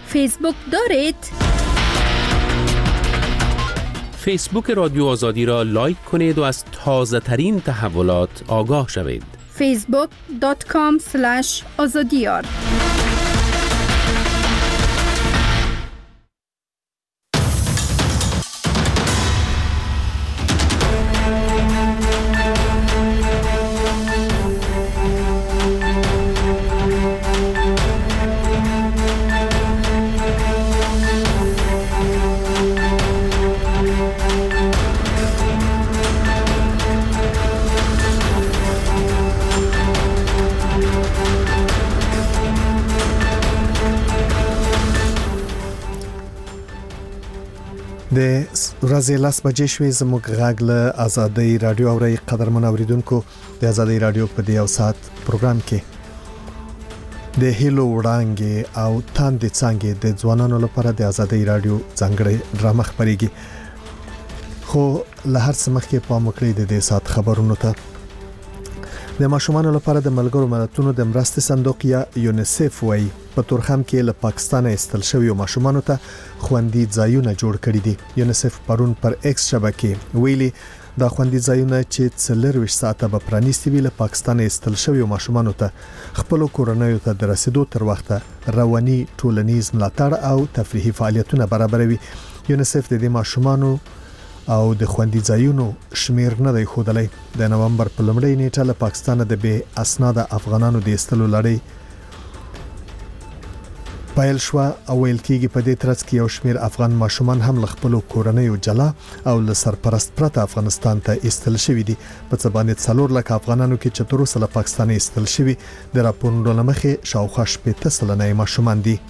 فیسبوک دارید؟ فیسبوک رادیو آزادی را لایک کنید و از تازه ترین تحولات آگاه شوید. facebook.com/azadiyar د ورځې 10 بجې شوې زموږ غږ له آزادۍ رادیو اوري قدرمن اوریدونکو د آزادۍ رادیو په دې اوسات پروګرام کې د هیلو وړانګې او تاندې څنګه د ځوانانو لپاره د آزادۍ رادیو ځانګړي ډرامه خبريږي خو له هر څه مخکې په مکړې د دې سات خبرونو ته د ماشومانو لپاره د ملګرو ملتونو د مرستې صندوق یا یونیسف وایي په تورخم کې له پاکستان ایستل شوی ماشومانو ته خوندي ځایونه جوړ کړي دي. یونیسف پرون پر ایکس شبکې ویلي دا خوندي ځایونه چې 24 ساعته به پرانیستي وي له پاکستان ایستل شوی ماشومانو ته خپل کورنیو ته د رسیدو تر وخته رواني ټولنیز ملاتړ او تفریحي فعالیتونه برابروي. یونیسف د دې ماشومانو او د خوندي ځایونو شمیر نه دی خودلې د نومبر په لومړۍ نیټه له پاکستان د بے اسناد افغانانو د ایستلو لړۍ پایل شو او ویل کېږي په دې ترڅ کې یو شمیر افغان ماشومان هم خپل کورنیو جلا او له سرپرست پرته افغانستان ته ایستل شوی دي. په څه باندې 4 لک افغانانو کې 4 سل پاکستان ایستل شوی د راپورونو لمخې شاوخوا 8 سلنه ماشومان دي.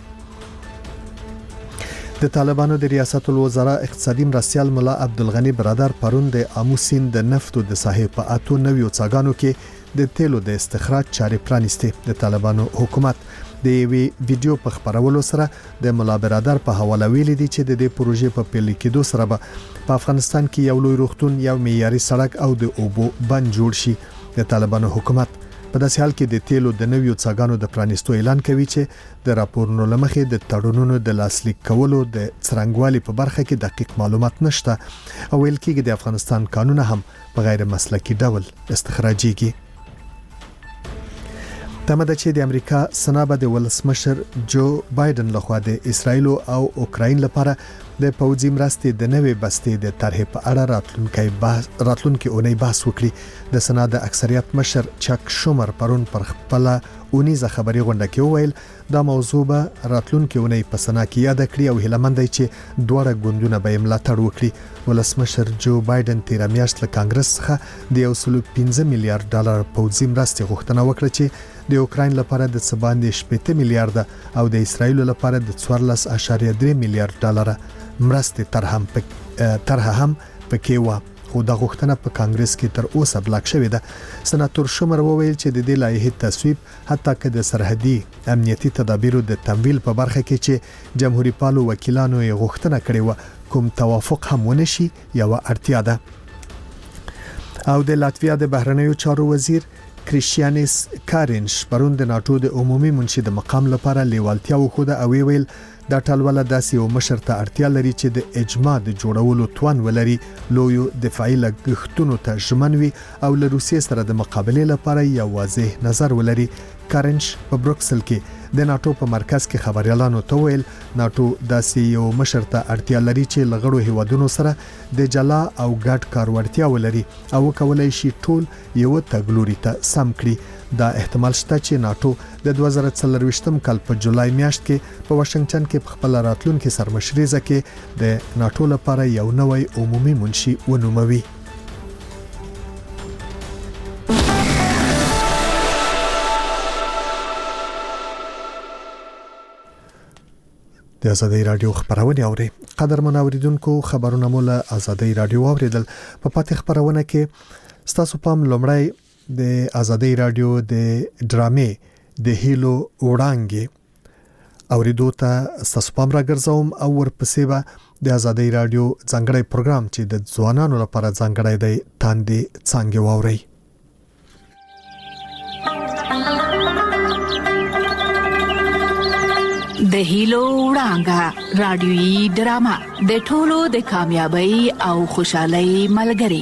د طالبانو د ریاست الوزرا اقتصادي مرستیال مولا عبدالغنی برادر پرون د اموسین د نفتو د صاحب په اتو نویو څاګانو کې د تیلو د استخراج چارې پرانیستي. د طالبانو حکومت د یوې ویډیو په خبرولو سره د مولا برادر په حواله ویلي دي چې د دې پروژې په پیل کېدو سره په افغانستان کې یو لوی روغتون یو معیاري سړک او د اوبو بند جوړ شي. د طالبانو حکومت په داسې حال کې د تیلو د نویو څاګانو د پرانیستو اعلان کوي چې د راپورونو لمخې د تړونونو د لاسلیک کولو د څرنګوالي په برخه کې دقیق معلومات نشته او ویل کېږي د افغانستان قانون هم په غیر مسلکي ډول استخراجيږي. تمه ده چې د امریکا سنابه د ولسمشر جو بایدن لخوا د اسرایل او اوکراین لپاره د پوځي مرستې د نوې بستې د طرح په اړه راتلونکي اونۍ بحث وکړي. د سنا د اکثریت مشر چک شومر پرون پر خپل اونیزه خبري غونډه کې وویل دا موضوع به راتلونکي اونۍ په سنا کې یاد کړي او هیلمند دی چې دوه ګوندونه به ملاتړ وکړي. ولسمشر جو بایدن تیر میاشت له کانګرس څخه د 1.5 میلیارډ ډالر پوځي مرستې غوښتنه وکړه چې د اوکراین لپاره د 7.8 میلیارډ او د اسرایل لپاره د 14.3 میلیارډ ډالر مرستې طرح هم پکې و خو دا غوښتنه په کانګرس کې تر اوسه بلاک شوې ده. سناتور شومر وویل چې د دې لایحې تصویب حتی که د سرحدي امنیتي تدابیرو د تمویل په برخه کې چې جمهوریت پالو وکیلانو یې غوښتنه کړې و کوم توافق هم ونشي یو اړتیا ده. او د لاتویا د بهرنیو چارو وزیر کریشیانیس کارینش پرون د ناتو د عمومي منشي د مقام لپاره لیوالتیا وخوده او ویل دا ټالوله داسې یو مشر ته اړتیا لري چې د اجماع د جوړولو توان ولري لویو دفاعي لګښتونو ته ژمن وي او له روسیې سره د مقابلې لپاره یو واضح نظر ولري. کارنش په بروکسل کې د ناتو په مرکز کې خبريالانو ته ویل ناتو داسې یو مشر ته اړتیا لري چې لغړو هیوادونو سره د جلا او ګډ کار وړتیا ولري او کولای شي ټول یو تګلوري ته سم کړي. دا احتمال شته چې ناتو د 2024 کال په جولای میاشت کې په واشنگټن کې په خپل راتلونکي سرمشريزه کې د ناتو لپاره یو نوی عمومي منشي ونوموي. د آزادۍ رادیو خبرونه اوري قدرمن اوریدونکو خبرونه مولا آزادۍ رادیو اوریدل په پاتې خبرونه کې ستاسو پام لومړی د آزادۍ رادیو د ډرامې د هیلو وړانګې اوریدو ته ستاسو پام راګرځوم او ورپسې به د آزادۍ رادیو ځانګړی پروګرام چې د ځوانانو لپاره ځانګړی دی تاندې څنګه واوري. د هیلو وړانګه رادیويي ډرامه د ټولو د کامیابی او خوشحالۍ ملګری.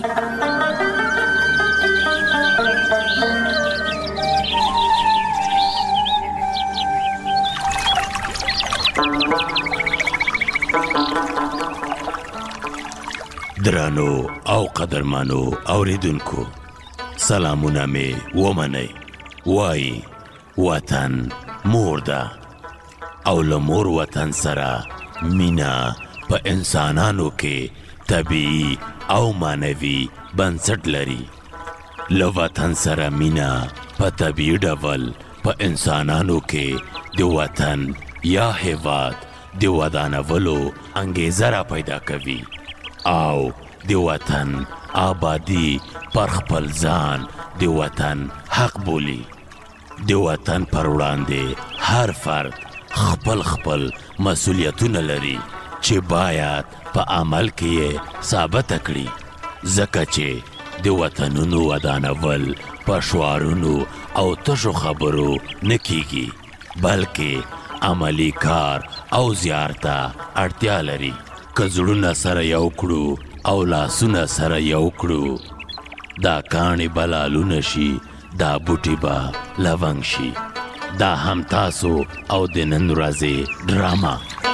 درانو او قدرمانو اوریدونکو، سلامونه می ومنئ. وای وطن مور ده او له مور وطن سره مینا په انسانانو کې طبیعي او معنوي بنسټ لري. له وطن سره مینا په طبیعي ډول په انسانانو کې د وطن یا هیواد د ودانولو انګیزه را پیدا کوي او د وطن آبادی پر خپل ځان د وطن حق بولی. د وطن پر وړاندې هر فرد خپل مسؤلیتونه لري چې باید په عمل کې ثابت کړي، ځکه چې د وطنونو ودانول په شعارونو او تشو خبرو نه کیږي، بلکې عملی کار او زیارته اړتیا لري. که زړونه سره یو کړو او لاسونه سره یو کړو، دا کاڼې به لالونه شي، دا بوټي به لونګ شي. دا هم تاسو او د نن ورځې ډرامه.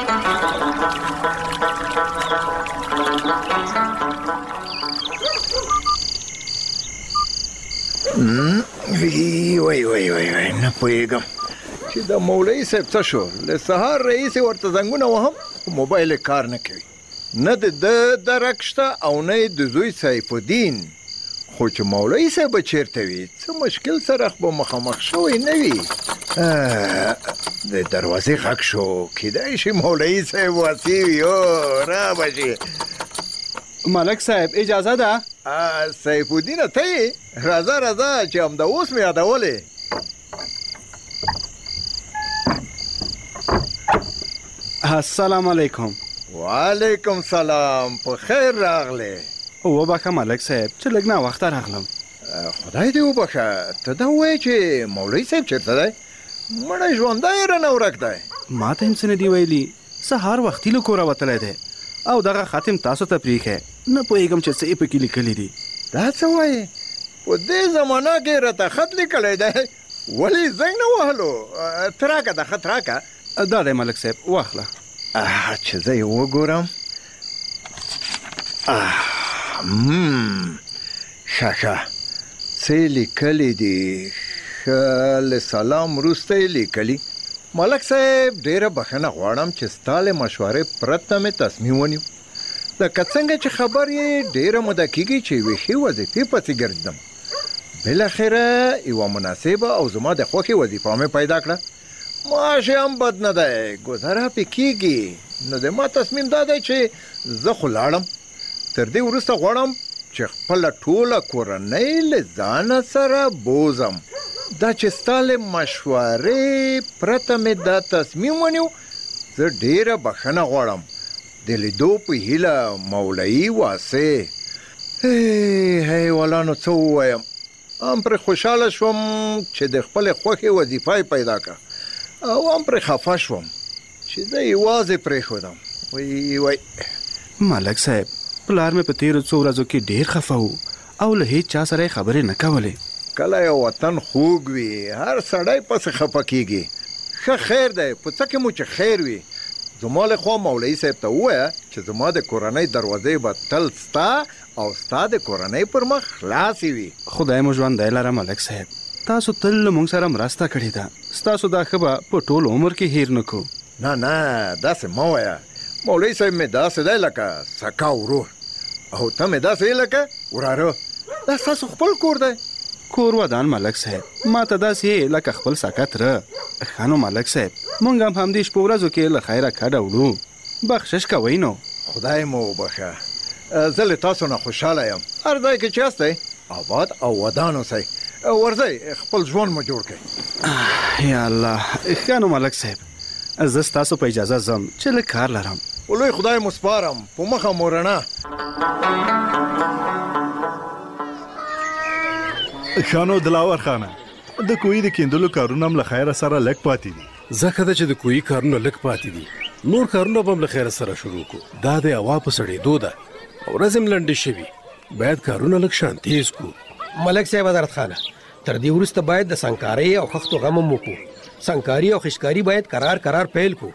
وای نه پوهېږم چې د مولوي صاحب څه شو. له سهار رئیس ورته زنګونه وهم، موبایل کار نه کوي. نه د درک شته او نه د زوی سیف الدین. خو چې مولوي صاحب چیرته وي، څه مشکل سره به مخامخ شوی نه وي. د دروازې غږ شو، کیدای شي مولوي صاحب واسی وي. را بشي ملک صاحب اجازه ده؟ سیف الدین ته راځه چې همدا اوس مې یادولې. السلام علیکم. وعلیکم سلام، په خیر راغلی. وبخښه ملک صاحب چې لږ ناوخته راغلم. خدای دې وبخښه. ته دا ووایې چې مولوي صاحب چېرته دی؟ مړی ژوندی رانه ورک دی. ما ته هم څه نه دي ویلي. سهار وختي له کوره وتلی دی او دغه ختم تاسو ته پرېښی. نه پوهېږم چې څه یې پکې لیکلي دي. دا څه وایې؟ په دې زمانه کې راته خط لیکلی دی، ولې زنګ نه وهلو؟ ته راکه دا خط راکه. دا دی ملک صاحب، واخله. چې زه یې وګورم. ښه څه لیکلی دي؟ ښه له سلام وروسته یې لیکلي: ملک صاحب ډېره بخښنه غواړم چې ستا له مشورې پرته مې تصمیم ونیو. لکه څنګه چې خبر یې ډېره موده کېږي چې یوې ښې وظیفې پسې ګرځېدم. بالاخره یوه مناسبه او زما د خوښې وظیفه مې پیدا کړه. معاش یې هم بد نه دی، ګذاره پې کېږي. نو د ما تصمیم دا دی چې زه خو لاړم. تر دې وروسته غواړم چې خپله ټوله کورنۍ له ځانه سره بوزم. دا چې ستا له مشورې پرته مې دا تصمیم ونیو، زه ډېره بخښنه غواړم. د لیدو په هیله، مولوي واسې. حیوانانو څه ووایم، هم پرې خوشحاله شوم چې د خپلې خوښې وظیفه یې پیدا کړه، او هم پرې خفه شوم چې زه یوازې پرېښودم. وای ملک صاحب، پلار مې په تیرو څو ورځو کې ډېر خفه و او له هیڅ چا سره یې خبرې نه کولې. کله یو وطن خوږ وي، هر سړی پسې خفه کېږي. ښه خیر دی، په څه کې مو چې خیر وي. زما له خوا مولوي صاحب ته ووایه چې زما د کورنۍ دروازې به تل ستا او ستا د کورنۍ پر مخ خلاصې وي. خدای مو ژوندی لره ملک صاحب. تاسو تل له موږ سره مرسته کړې ده. ستاسو دا ښه به په ټول عمر کې هیر نه کړو. نه داسې مه وایه. مولوي صاحب مې داسې دی لکه سکا ورور، او ته مې داسې یې لکه وراره. دا ستاسو خپل کور دی. کور ودان ملک صاحب، ما ته داسې یې لکه خپل ساکت ره. ښه نو ملک صاحب، موږ هم همدې شپو ورځو کې له خیره کډه وړو. بخشش کوئ نو. خدای مو وبخښه. زه له تاسو نه خوشحاله یم. هر ځای کې چې یاستئ آباد او ودان اوسئ. ورځئ خپل ژوند مو جوړ کړئ. یا الله. ښه نو ملک صاحب، زه ستاسو په اجازه ځم چې لږ کار لرم. ولوی خدای مو سپارم، په مخه مو رڼا. خانو دلاور خانه، د کوی د کیندلو کارونه هم له خیره سره لږ پاتې دي. ځکه ده چې د کوی کارونه لږ پاتې دي، نور کارونه به هم له خیره سره شروع کو. دا د هوا په سړېدو ده او ورځ هم لنډې شوي، باید کارونه لږ شان تیز کو. ملک صاحب حضرت خانه، تر دې وروسته باید د سنګکارۍ او خښتو غم هم وکړو. سنګکاري او خشکاري باید قرار پیل کو.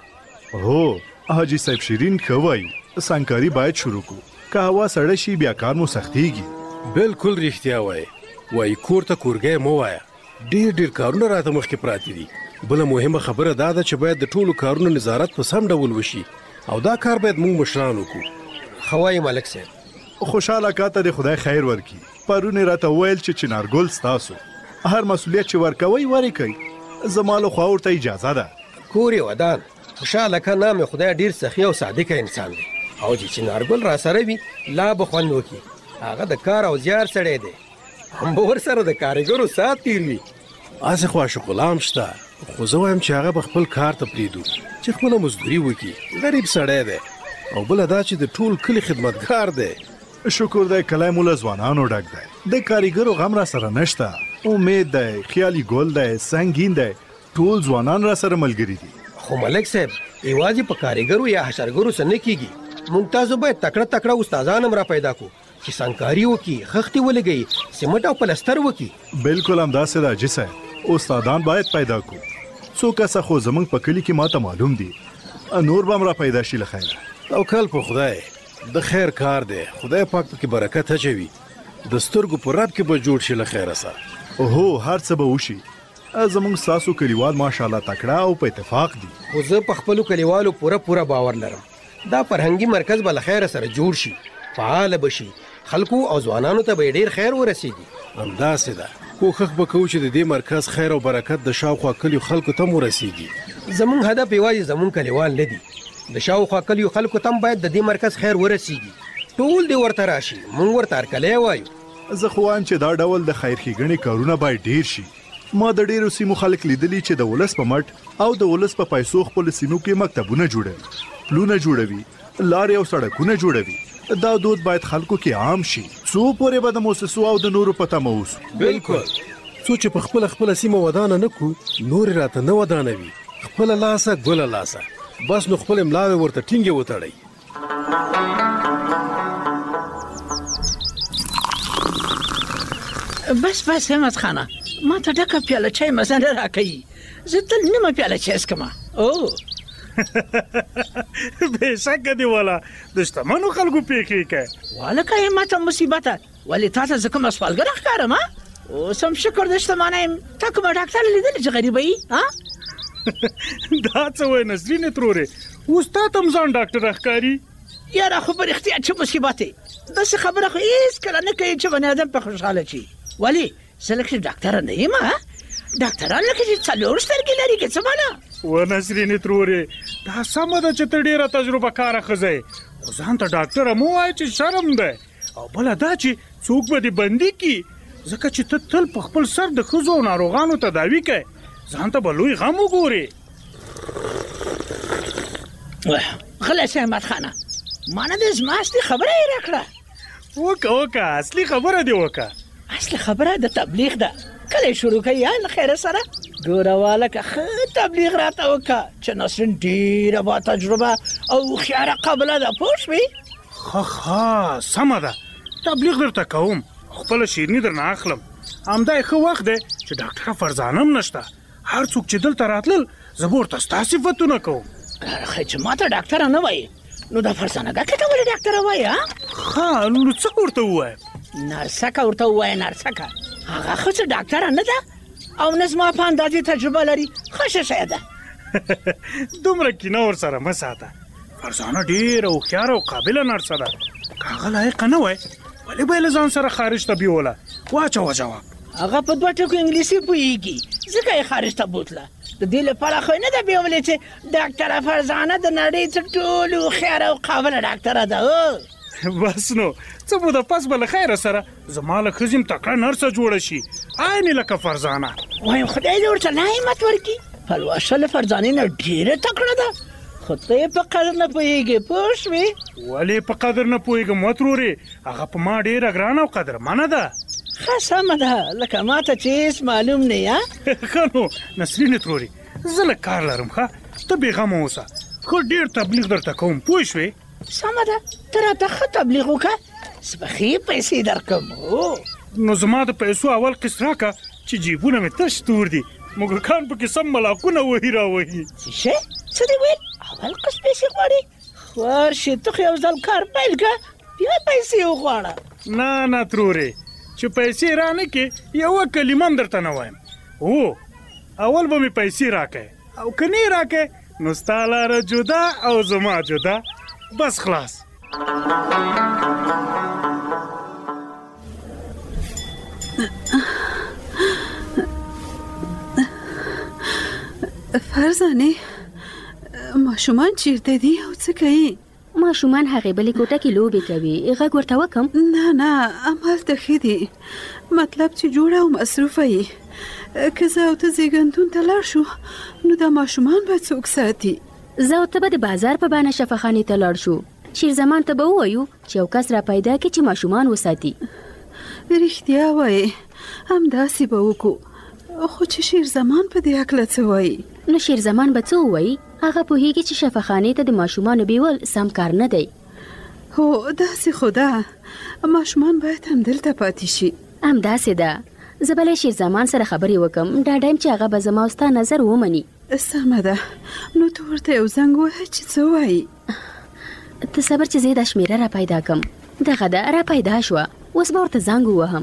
هو حاجی صاحب شیرین ښه وایي، سنګکاري باید شروع کو. که هوا سړه شي بیا کار مو سختیږي. بالکل رښتیا وایي کور ته کورګی مه وایه. ډېر کارونه راته مخکې پراته دي. بله مهمه خبره دا ده چې باید د ټولو کارونو نظارت په سم ډول وشي او دا کار باید موږ مشران وکړو. ښه وایي ملک صاحب. خوشحاله کاته د خدای خیر ورکړي. پرون راته وویل چې چنارګل ستاسو، هر مسؤلیت چې ورکوئ ورکوئ. زما له خوا ورته اجازه ده. کور یې ودان. خوشحاله که نام خدای ډېر سخي او صادقه انسان دی او چې چنارګل را سره وي لا به خوند وکړي. هغه د کار او زیار سړی دی، هم به ورسره د کارګرو ساعت تیر وي. هسې خو عاشق غلام شته، خو زه وایم چې هغه به خپل کار ته پرېږدو چې خپله مزدوري وکړي. غریب سړی دی او بله دا چې د ټول کلي خدمتګار دی. شکر دی کلی مو له ځوانانو ډک دی. د کاریګرو غم را سره نشته. امید دی، خیالي ګل دی، سنګین دی، ټول ځوانان را سره ملګري دي. خو ملک صاحب یوازې په کاریګرو یا حشرګرو سره نه کیږي. موږ تاسو باید تکړه استادان هم را پیدا کړو چې سنګکاري وکړي، خښتې ولګوي، سمټ او پلستر وکړي. بالکل همداسې ده حاجي صاحب، استادان باید پیدا کړو. څو کسه خو زموږ په کلي کې ماته معلوم دي، نور به هم را پیدا شي له خیره. توکل په خدای، د خیر کار دی، خدای پاک پکې برکت اچوي. د سترګو په رب کې به جوړ شي له خیره سره. هو هر څه به وشي. زموږ ستاسو کلیوال ماشاءالله تکړه او په اتفاق دي. خو زه په خپلو کلیوالو پوره باور لرم. دا فرهنګي مرکز به له خیره سره جوړ شي، فعال به شي، خلکو او ځوانانو ته به ډېر خیر ورسېږي. همداسې ده. کوښښ به کوو چې د دې مرکز خیر او برکت د شاوخوا کلیو خلکو ته هم ورسېږي. زموږ هدف یوازې زموږ کلیوال نه دي، د شاوخوا کلیو خلکو ته هم باید د دې مرکز خیر ورسېږي. ټول دې ورته راشي، موږ ورته هرکلی وایو. زه خو وایم چې دا ډول د خیر ښېګڼې کارونه باید ډېر شي. ما د ډېرو سیمو خلک لیدلي چې د ولس په مټ او د ولس په پیسو خپل سیمو کې مکتبونه جوړوي، پلونه جوړوي، لارې او سړکونه جوړوي. دا دود باید خلکو کې عام شي. څو پورې به د موسسو او د نورو په تمه اوسو. بالکل. څو چې په خپله سیمه ودانه نه کړو، نورې راته نه ودانوي. خپله لاسه ګله لاسه، بس نو خپل ملاوې ورته ټینګې وتړئ. بس همت خانه، ما ته ډکه پیاله چای مزه نه راکوي. زه تل نیمه پیاله چای څښم. او بېشکه دې والا د شتمنو خلکو پیښې کوي. والکه یې ماته مصیبته، ولې تا ته زه کومه سوالګره ښکارم؟ اوس هم شکر د شتمنۍ یم. تا کومه ډاکټر لیدلې چې غریبه یي؟ دا څه وایي نسرینې ترورې، اوس تا ته هم ځان ډاکټره ښکاري؟ یاره خو په رښتیا چې مصیبت دی. داسې خبره خو هېڅکله نه کوي چې بني ادم په خوشحاله شي. ولې زه لکه ډاکټره نه یم. ډاکټران لکه چې 4 سترګې لري که څه معنا؟ و نسرینې ترورې، دا سمه ده چې ته ډېره تجربه کاره ښځه یې، خو ځان ته ډاکټره مه وایه چې شرم دی. او بله دا چې څوک به دې بندي کړي، ځکه چې ته تل په خپل سر د ښځو او ناروغانو تداوي کوې، ځان ته به لوی غم وګورې. غلی شه احمد خانه، ما نه د زما اصلي خبره یې راکړه. وکه اصلي خبره دې وکه. اصلي خبره د تبلیغ ده. کله شروع کوي له خیره سره ګوره والکه ښه تبلیغ راته وکړه چې نسرین ډېره با تجربه او هوښیاره قابله ده. پوه شوې؟ ښه سمه ده، تبلیغ درته کوم، خپله شیریني درنه اخلم. همدا یې ښه وخت دی چې ډاکټره فرزانه هم نشته. هر څوک چې دلته راتلل زه به ورته ستا صفتونه کوم. خیر چې ما ته ډاکټره نه وایي، نو دا فرزانه ګکې ته ولې ډاکټره وایي؟ ښه نو څه ورته ووایم؟ نرسکه ورته ووایه. نرسکه هغه ښځه ډاکټره نه ده او نه زما په اندازې تجربه لري. ښه شی ده. دومره کینه ورسره مه ساته. فرزانه ډېره هوښیاره او قابله نرسه ده. که هغه لایقه نه وای ولې به یې له ځان سره خارج ته بیوله؟ واچوه جواب. هغه په 2 ټکو انګلیسي پوهېږي، ځکه یې خارج ته بوتله. د دې لپاره خو یې نه ده بیولې چې ډاکټره فرزانه د نړۍ تر ټولو هوښیاره او قابله ډاکټره ده. بس نو څه موده پس به له خیره سره زما له ښځې تکړه نرسه جوړه شي، عین لکه فرزانه. وایم خدای دې ورته لا همت ورکړي. پلوشه له فرزانې نه ډېره تکړه ده، خو ته یې په قدر نه پوهېږې. پوه شوې؟ ولې په قدر نه پوهېږم وترورې؟ هغه په ما ډېره ګرانه او قدرمنه ده. ښه سمه ده، لکه ما ته چې هېڅ معلوم نه یې. ښه نو نسرینې ترورې، زه له کار لرم ښه ته بېغمه اوسه خو ډېر تبلیغ درته کوم پوه شوې سمه ده ته راته ښه تبلیغ وکړه زه به ښې پیسې درکړم نو زما د پیسو اول قسط راکړه چې جیبونه مې تش تور دي موږکان پکې سم ملاکونه وهي راوهي څه څه دې ویل اول قسط پیسې غواړې ورشې ته خو یو ځل کار پیل کړه بیا پیسې وغواړه نه ترورې چې پیسې رانه کې یوه کلمه هم درته نه وایم هو اول به مې پیسې راکړې او که نه یې راکړې نو ستا لاره جدا او زما جدا بس خلاص فرزانه ماشومان چیرته دي او څه کوي ماشومان هغې بلې کوټه کې لوبې کوي غږ ورته وکم نه همالته ښه دي مطلب چې جوړه او مصروفه یې که زه او ته زیږنتون ته لاړ شو نو دا ماشومان به څوک ساتي زه او ته به د بازار په بانه شفاخانې ته لاړ شو شیرزمان ته به ووایو چې یو کس را پیدا کړي چې ماشومان وساتي رښتیا وایې همداسې به وکړو خو چې شیرزمان په دې هکله څه وایي نو شیرزمان به څه ووایي هغه پوهیږي چې شفاخانې ته د ماشومانو بیول سم کار نه دی هو داسې خو ده ماشومان باید همدلته پاتې شي همداسې ده زه به له شیرزمان سره خبرې وکم ډاډه یم چې هغه به زما او ستا نظر ومني سمه ده نو ته ورته یو زنګ ووهه چې څه وایي ته صبر چې زه دا شمېره را پیدا کم دغه ده را پیدا شوه اوس به ورته زنګ ووهم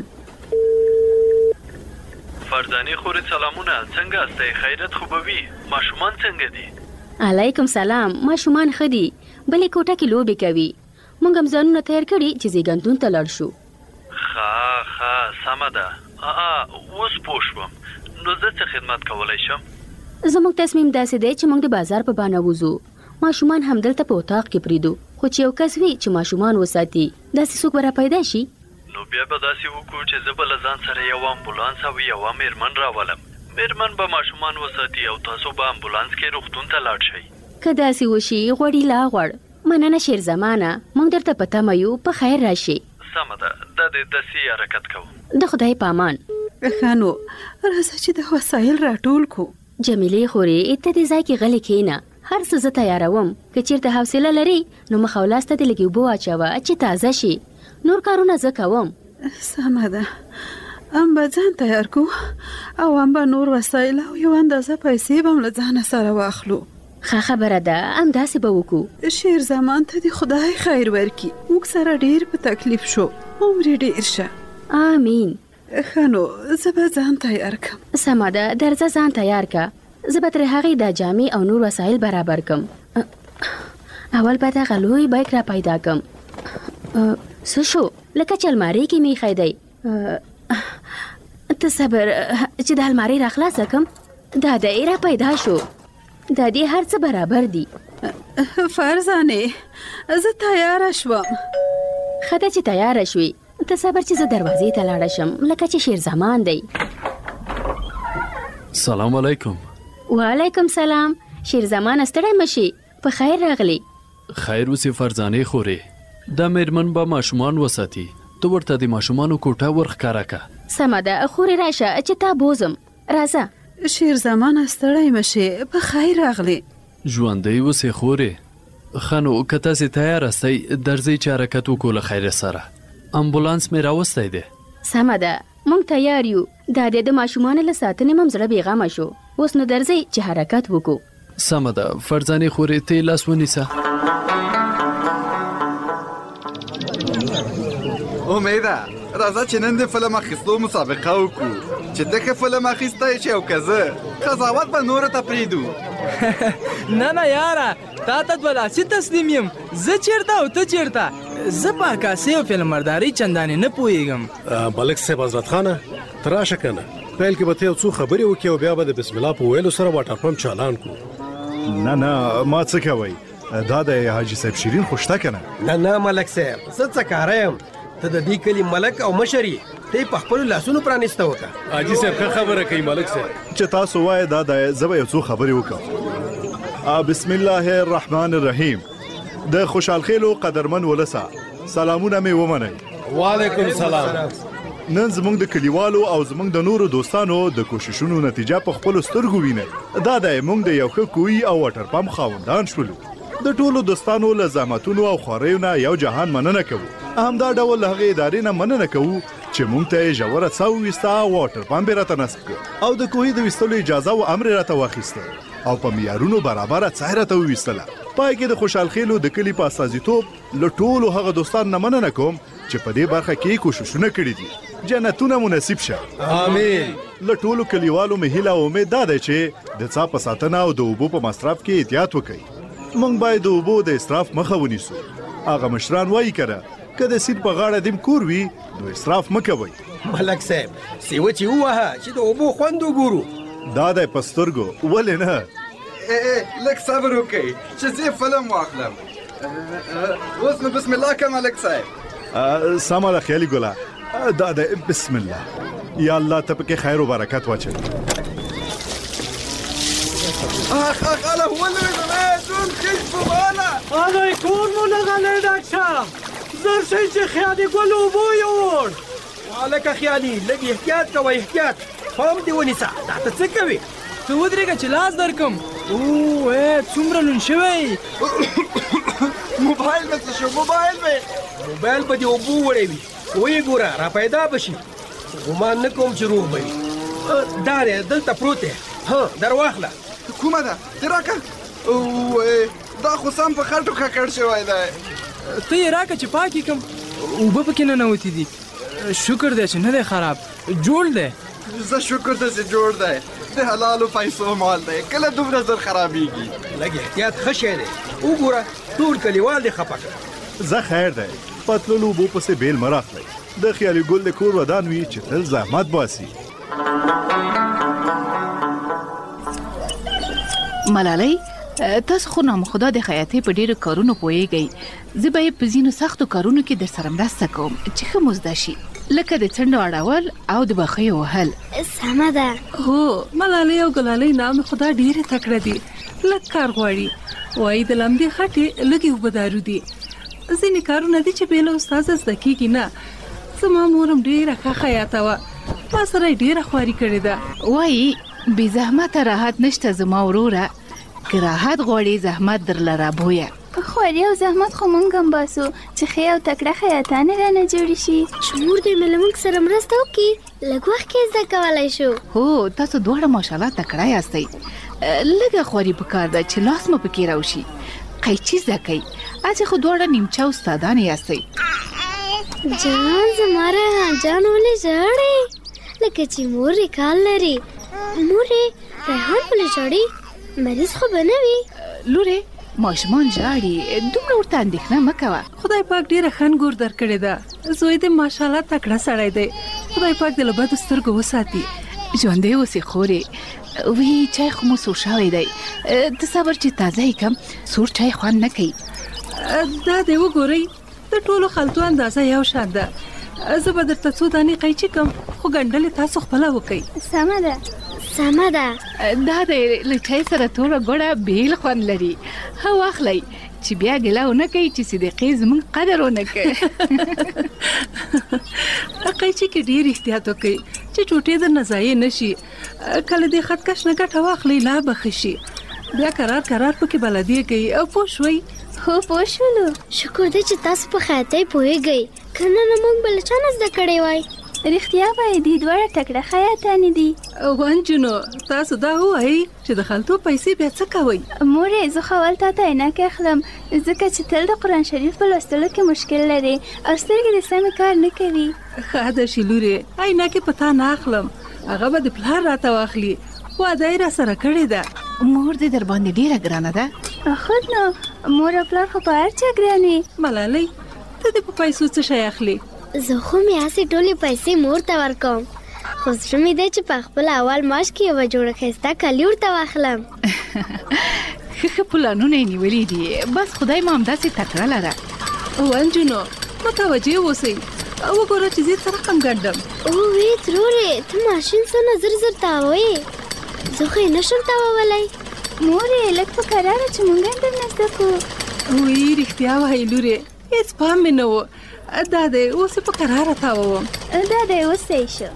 فرزانې خورې سلامونه څنګه استئ خیرت خو به وي ماشومان څنګه دي علیکم سلام ماشومان ښه دي بلې کوټه کې لوبې کوي موږ هم ځانونه تیار کړي چې زیږنتون ته لاړ شو ښه سمه ده اوس پوه شوم نو زه څه خدمت کولی شم زموږ تصمیم داسې دی چې موږ د بازار په بانه وځو ماشومان همدلته په اتاق کې پریدو خو چې یو کس وي چې ماشومان وساتي داسې څوک به را پیدا شي نو بیا به داسې وکړو چې زه به له ځان سره یو امبولانس او یوه میرمن راولم میرمن به ماشومان وساتي او تاسو به امبولانس کې روغتون ته لاړ شئ که داسې وشي غوړي لا غوړ مننه شیرزمانه موږ درته په تمه یو په خیر راشي سمه ده دا د داسې حرکت کوو د خدای په امان ښه نو راځه چې د وسایل راټول کو جمیلې خورې ته دې ځای کې غلې کښېنه هر څه زه تیاروم که چېرته حوصله لري نو مخ او لاس ته دې لږې اوبه واچوه چې تازه شي نور کارونه زه کوم سمه ده ام به ځان تیار کو او ام به نور وسایل او یو اندازه پیسې به هم له ځانه سره واخلو ښه خبره ده همداسې به وکړو شیرزمان ته دې خدای خیر ورکړي موږ سره ډېر په تکلیف شو عمر ډېر شه آمین ښه نو زه به ځان تیار کړم سمه ده درځه ځان تیار که زه به ترې هغې دا جامې او نور وسایل برابر کړم اول به دغه لوی بیک را پیدا کړم څه شو لکه چې المارۍ کې مې ایښی دی ته صبر چې د المارۍ را خلاصه کړم دا دی را پیدا شو دا دې هر څه برابر دي فرزانې زه تیاره شوم ښه ده چې تیاره شوې ته صبر چې زه دروازې ته لاړه شم لکه چې شیرزمان دی سلام علیکم وعلیکم سلام شیرزمان ستړی مشي په خیر راغلی خیر اوسې فرزانې خورې دا میرمن به ماشومان وساتي ته ورته د ماشومانو کوټه ورښکاره که سمه ده خورې راشه چې تا بوزم راځه شیرزمان ستړی مشي په خیر راغلی ژوندی اوسې خورې ښه نو که تاسې تیار استئ درځئ چې حرکت وکړو له خیر سره امبولانس مې راوستی دی سمه ده موږ تیار یو دا د ماشومانو له ساتنې مم زړه بېغمه شو اوس نو درځئ چې حرکت وکړو سمه ده فرزانې خورې ته یې لاس ونیسه امیده راځه چې نن د فلم اخیستو مسابقه وکړو چې ته که فلم اخیستی شي او که زه قضاوت به نورو ته پرېږدو نه یاره تا ته دوه لاسي تسلیم یم زه چېرته او ته چېرته زه په عکاسۍ او فلمبردارۍ چندانې نه پوهېږم ملک صاحب حضرت خانه ته راشه که نه پیل کې به ته یو څو خبرې وکړې او بیا به د بسم الله په ویلو سره واټر پمپ چالان کړو نه ما څه کوئ دا د حاجي صاحب شیرین خو شته که نه نه ملک صاحب زه څه کاره یم ته د دې کلي ملک او مشر یې ته یې په خپلو لاسونو پرانیسته وکړه حاجي صاحب ښه خبره کوي ملک صاحب چې تاسو وایې دا دی زه به یو څو خبرې وکړم بسم الله الرحمن الرحیم د خوشحال خیلو قدرمن ولسه سلامونه مې ومنئ وعلیکم سلام نن زموږ د کلیوالو او زموږ د نورو دوستانو د کوششونو نتیجه په خپل سترګو وینئ. دا د موږ د یو ښه کوی او واټر پمپ خاوندان شولو. د ټولو دوستانو له زحمتونو او خواريو نه یو جهان مننه کوو. همدا ډول هغه ادارې نه مننه کوو چې موږ ته ژوره څاو وستا واټر پمپ راته نصب کړ او د کوی د وستلو اجازه او امر راته واخیسته او په معیارونو برابر ځای راته وستله. پای کې د خوشحال خیلو د کلی په استازیتوب له ټولو هغه دوستانو نه مننه کوم چې په دې برخه کې کوششونه کړي دي. جنتونه مناسب شه. آمین. له ټولو کلیوالو مې هیله او امید ده چې د څا په ساتنه او د اوبو په مصرف کې احتیاط وکړي. موږ باید د اوبو د اسراف مخه ونیسو. هغه مشران وایي کړه که د سیند په غاړه دیم کور وي نو اسراف مه کوئ. ملک صاحب سیوه چې ووهه چې د اوبو خوند وګورو. دا دی په سترګو ولې نه. لږ صبر وکړئ چې زه فلم واخلم. اوس نو بسم الله که ملک صاحب. سمه ده خیالي ګله. دا دی بسم الله. یا الله ته پکې خیر و برکت واچوي. اخ انا ولې دون خیش په بالا انا کور مو لغلی ډاکټر زر شي چې خیالي ګل اوبو یوړ. والکه خیالي لږ احتیاط کوه احتیاط. پام دې ونیسه. دا ته څه کوې؟ ته ودرېږه چې لاس درکم. څومره لون شوی. موبایل به څه شو؟ موبایل به دې اوبو وړی وي. ویې ګوره را پیدا به شي. ګمان نه کوم چې روغ به وي. دا دی دلته پروت دی. در واخله. کومه ده؟ ته راکړه. دا خو سم په خټو ککړ شوی دی. ته یې راکړه چې پاک یې کړم. اوبه پکې ننوتې دي. شکر دی چې نه دی خراب. جوړ دی. زه شکر دی چې جوړ دی. د حلالو پیسو مال دی. کله دومره زر خرابېږي. لږ احتیاط ښه شی دی. وګوره ټول کلیوال دې خفه کړه. زه خیر دی. په تللو اوبو پسې بیل مه راخلئ. د خیالي ګل د کور ودان وي چې تل زحمت باسي. ملالۍ تاسو خو نامخدا د خیاطۍ په ډېرو کارونو پوهیږئ. زه به یې په ځینو سختو کارونو کې در سره مرسته کوم چې ښه مو زده شي، لکه د څنډو اړول او د بخیو وهل. سمه ده. هو ملالۍ او ګلالۍ نام خدا ډېرې تکړه دي. لږ کار غواړي. وایي د لمدې خټې لږې اوبه دارو دي. ځینې کارونه دي چې بې له استاده زده کېږي نه. زما مورم ډېره ښه خیاطه وه. ما سره یې ډېره خواري کړې ده. وایي بې زحمته راحت نشته زما وروره. که راحت غواړي زحمت درله رابویه. خواري او زحمت خو مونږ هم باسو چې ښې او تکړه خیاطانې رانه جوړې شي. شمور دې مې له مونږ سره مرسته وکړي. لږ وخت کې زده کولی شو. هو تاسو دواړه ماشاءالله تکړه یاستئ. لږه خواري پکار ده چې لاس مو پکې راوشي. قیچي زده کوئ. اځې خو دواړه نیمچه استادانې یاستئ. جان زما ریحان جان ولې ژاړې؟ لکه چې مور یې کال لري. مور یې ریحان ولې ژاړي؟ مریض خو به نه وي. لورې ماشومان ژاړي. دومره ورته اندېښنه مه کوه. خدای پاک ډېره ښه نګور درکړې ده. زوی دې ماشاءالله تکړه سړی دی. خدای پاک دې له بدو سترګو وساتي. ژوندی اوسې خورې. وی چای خو مو سور شوی دی. ته صبر چې تازه یې کم. سور چای خوند نه کوي. دا دې وګورئ د ټولو خلطو اندازه یو شان ده. زه به درته څو دانې قیچي کم خو ګنډلې تاسو خپله وکئ. سمه ده. سمه ده. دا دی له چای سره توره ګوړه بیل خوند لري. ښه واخلئ چې بیا ګیله ونه کوي چې صدیقې زموږ قدر ونه کوي. قیچي کې ډېر احتیاط وکئ چې ټوټې درنه ضایع نه شي. کله دې خطکش نه ګټه واخلئ لا به ښه شي. بیا کرار پکې بلدیه کوي. او پوه شوئ؟ هو پوه شولو. شکر دی چې تاسو په خیاطۍ پوهېږئ. که نه نو موږ به له چا نه زده کړی وای. رښتیا وایي دې دواړه تکړه خیاطانې دي. ونجونو تاسو دا ووایئ چې د خلطو پیسې بیا څه کوئ؟ مورې زه خو اول تا ته عینکې اخلم ځکه چې تل د قرآن شریف په لوستلو کې مشکل لري او سترګې دې سمې کار نه کوي. ښه ده چې لورې عینکې په تا نه اخلم. هغه به د پلار راته واخلي. واده یې را سره کړې ده. مور دې در باندې ډېره ګرانه ده. خود نو مور او پلار خو په هر چا ګران وي. ملالۍ ته دې په پیسو څه شی اخلي؟ زه خو مې هسې ټولې پیسې مور ته ورکوم. خو زړه مې دی چې په خپل اول معاش کې یوه جوړه ښایسته کالي ورته واخلم. ښه پلانونه یې نیولي دي. بس خدای مو همداسې تکړه لره. ونجونو متوجه اوسئ. وګوره چې زه څه رقم ګنډم. وی ترورې ته ماشین څونه زر زر تاوئ. زه خو یې نشم تاوولی. مورې لږ په کراره چې مونږ هم درنه زده کړو. وی رښتیا وایي لورې هېڅ پام مې نه و. دا دی اوس په قراره تاووم. دا دی اوس صحیح شو.